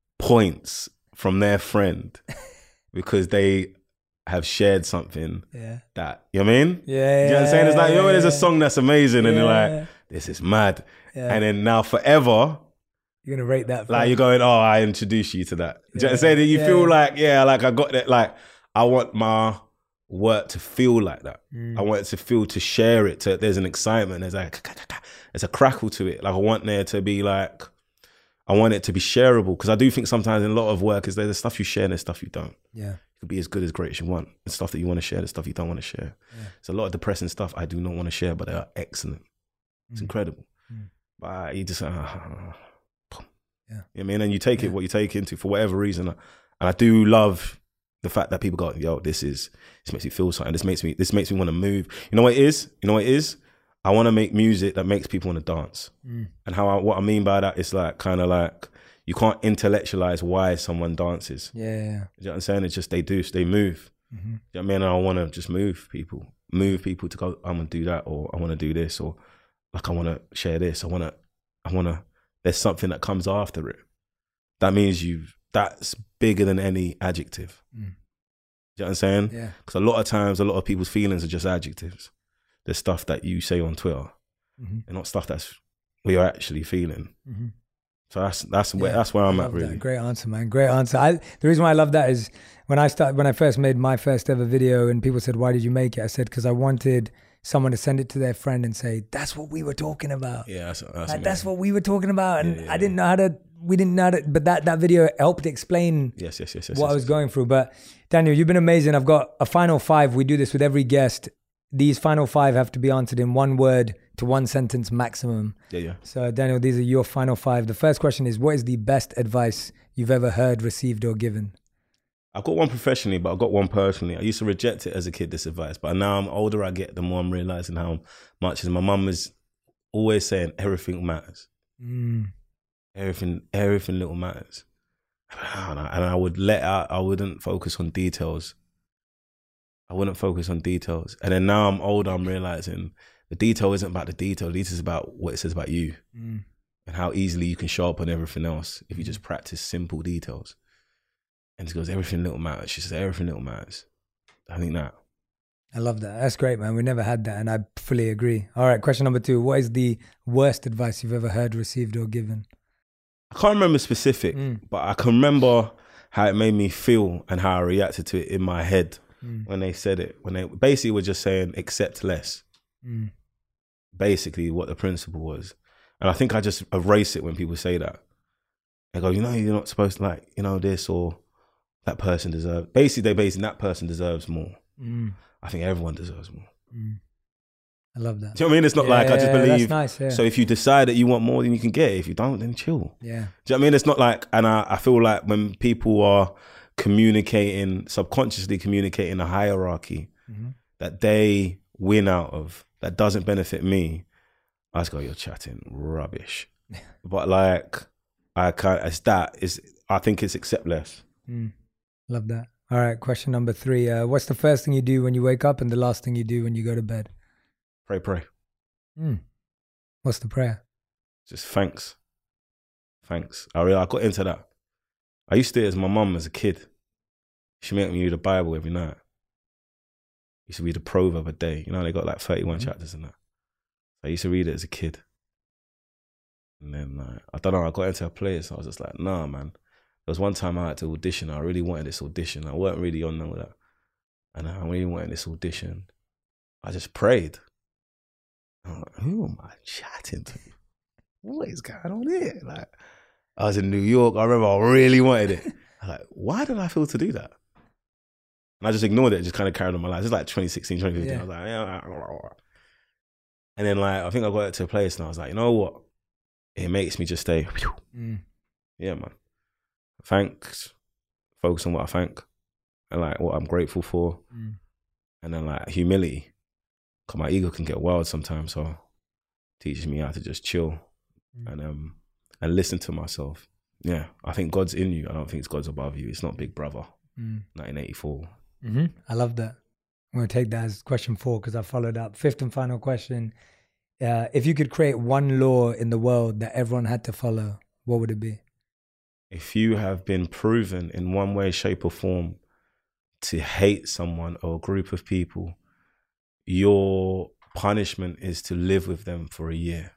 points from their friend because they have shared something that, you know what I mean? Yeah. You know what I'm saying? It's like, you know, there's a song that's amazing and you're like, this is mad. Yeah. And then now forever, you're going to rate that. Like, you're going, oh, I introduced you to that. Do you know what I'm saying? You feel like, like I got that, like, I want my work to feel like that. I want it to feel, to share it, there's an excitement, there's a crackle to it. Like, I want there to be like, I want it to be shareable, because I do think sometimes in a lot of work is there's stuff you share and there's stuff you don't. Yeah. It could be as good as great as you want. The stuff that you want to share, the stuff you don't want to share. Yeah. It's a lot of depressing stuff I do not want to share, but they are excellent. It's incredible. But you just, you know what I mean? And you take it what you take into for whatever reason. And I do love the fact that people go, yo, this makes me feel something. This makes me want to move. You know what it is? I want to make music that makes people want to dance. And what I mean by that is like, kind of like, you can't intellectualize why someone dances. Yeah. You know what I'm saying? It's just, they move. You know what I mean? And I want to just move people to go, I'm going to do that, or I want to do this, or like, I want to share this. I want to, there's something that comes after it. That means that's bigger than any adjective. You know what I'm saying? Yeah. Because a lot of times, a lot of people's feelings are just adjectives. There's stuff that you say on Twitter, and not stuff that's what you're actually feeling. So that's where I'm at, really. That. Great answer, man. Great answer. The reason why I love that is when I first made my first ever video, and people said, "Why did you make it?" I said, "Because I wanted someone to send it to their friend and say, that's what we were talking about. Yeah, that's what we were talking about." And I didn't know how to. We didn't know how to. But that video helped explain what I was going through. But Daniel, you've been amazing. I've got a final 5. We do this with every guest. These final 5 have to be answered in 1 word to 1 sentence maximum. Yeah. So Daniel, these are your final 5. The first question is, what is the best advice you've ever heard, received, or given? I've got one professionally, but I've got one personally. I used to reject it as a kid, this advice, but now I'm older I get, the more I'm realizing how much. My mum is always saying everything matters. Everything little matters. And I would I wouldn't focus on details. And then now I'm older, I'm realizing the detail isn't about the detail. The detail is about what it says about you and how easily you can show up on everything else if you just practice simple details. And she goes, everything little matters. She says, everything little matters. I think that. I love that. That's great, man. We never had that, and I fully agree. All right, question number 2. What is the worst advice you've ever heard, received, or given? I can't remember specific, but I can remember how it made me feel and how I reacted to it in my head when they said it. When they basically were just saying, accept less. Basically what the principle was. And I think I just erase it when people say that. They go, you know, you're not supposed to, like, you know, this or that person deserves. Basically, that person deserves more. I think everyone deserves more. I love that. Do you know what I mean? It's not like I just believe. That's nice, So if you decide that you want more, then you can get it. If you don't, then chill. Yeah. Do you know what I mean? It's not like, and I feel like when people are subconsciously communicating a hierarchy that they win out of, that doesn't benefit me, I just go, you're chatting rubbish. But like, I think it's accept less. Love that. All right, question number 3. What's the first thing you do when you wake up and the last thing you do when you go to bed? Pray. What's the prayer? Just thanks. I got into that. I used to do it as my mum as a kid. She made me read the Bible every night. I used to read a proverb a day. You know, they got like 31 chapters in that. I used to read it as a kid. And then, I don't know, I got into a place. I was just like, nah, man. There was one time I had to audition. I really wanted this audition. I weren't really on all that. And I really wanted this audition. I just prayed. I'm like, who am I chatting to? What is going on here? Like, I was in New York. I remember I really wanted it. I was like, why did I feel to do that? And I just ignored it, just kind of carried on my life. It's like 2016, 2015. I was like, yeah. And then like, I think I got to a place and I was like, you know what? It makes me just stay. Yeah, man. Thanks. Focus on what I thank and like what I'm grateful for. And then like humility. Because my ego can get wild sometimes. So it teaches me how to just chill and listen to myself. Yeah, I think God's in you. I don't think God's above you. It's not Big Brother, 1984. I love that. I'm going to take that as question 4 because I followed up. 5th and final question. If you could create one law in the world that everyone had to follow, what would it be? If you have been proven in one way, shape or form to hate someone or a group of people, your punishment is to live with them for a year.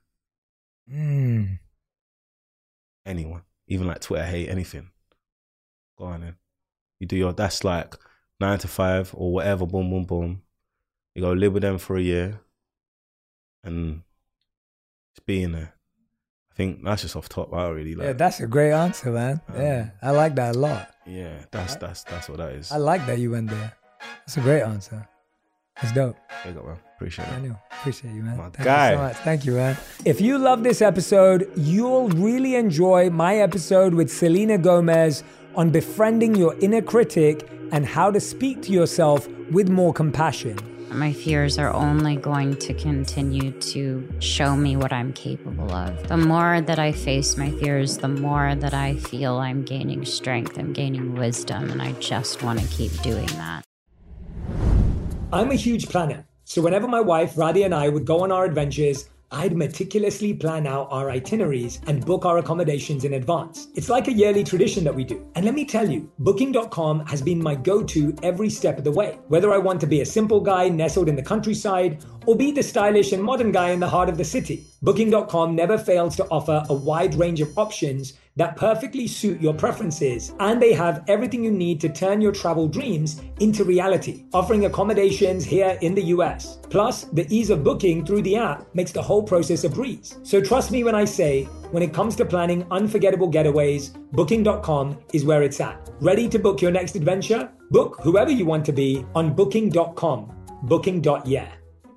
Anyone, even like Twitter hate, anything. Go on then. You do that's like 9 to 5 or whatever, boom, boom, boom. You go live with them for a year and just being there. I think that's just off top. I really like. Yeah, that's a great answer, man. Yeah, I like that a lot. Yeah, that's what that is. I like that you went there. That's a great answer. That's dope. There you go, man. Appreciate it. Daniel, appreciate you, man. My Thank guy. you so much. Thank you, man. If you love this episode, you'll really enjoy my episode with Selena Gomez on befriending your inner critic and how to speak to yourself with more compassion. My fears are only going to continue to show me what I'm capable of. The more that I face my fears, the more that I feel I'm gaining strength, I'm gaining wisdom, and I just want to keep doing that. I'm a huge planner, so whenever my wife Radhi and I would go on our adventures, I'd meticulously plan out our itineraries and book our accommodations in advance. It's like a yearly tradition that we do. And let me tell you, Booking.com has been my go-to every step of the way. Whether I want to be a simple guy nestled in the countryside or be the stylish and modern guy in the heart of the city, Booking.com never fails to offer a wide range of options that perfectly suit your preferences. And they have everything you need to turn your travel dreams into reality, offering accommodations here in the US. Plus, the ease of booking through the app makes the whole process a breeze. So trust me when I say, when it comes to planning unforgettable getaways, Booking.com is where it's at. Ready to book your next adventure? Book whoever you want to be on Booking.com. Booking.yeah.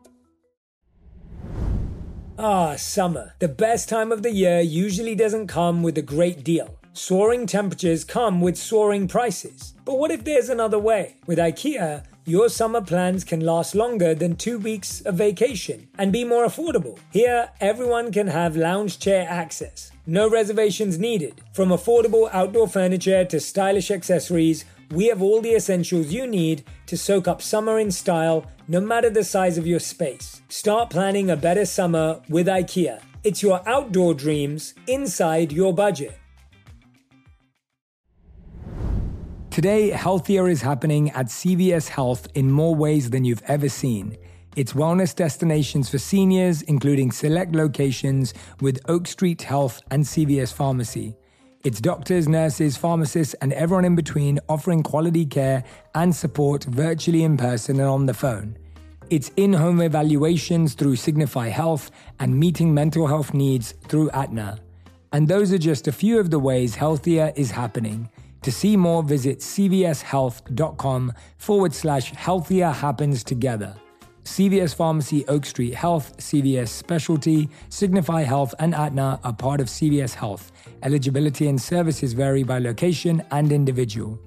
Summer. The best time of the year usually doesn't come with a great deal. Soaring temperatures come with soaring prices. But what if there's another way? With IKEA, your summer plans can last longer than 2 weeks of vacation and be more affordable. Here, everyone can have lounge chair access. No reservations needed. From affordable outdoor furniture to stylish accessories, we have all the essentials you need to soak up summer in style, no matter the size of your space. Start planning a better summer with IKEA. It's your outdoor dreams inside your budget. Today, healthier is happening at CVS Health in more ways than you've ever seen. It's wellness destinations for seniors, including select locations with Oak Street Health and CVS Pharmacy. It's doctors, nurses, pharmacists, and everyone in between offering quality care and support virtually in person and on the phone. It's in-home evaluations through Signify Health and meeting mental health needs through Aetna. And those are just a few of the ways healthier is happening. To see more, visit cvshealth.com/healthier happens together. CVS Pharmacy, Oak Street Health, CVS Specialty, Signify Health, and Aetna are part of CVS Health. Eligibility and services vary by location and individual.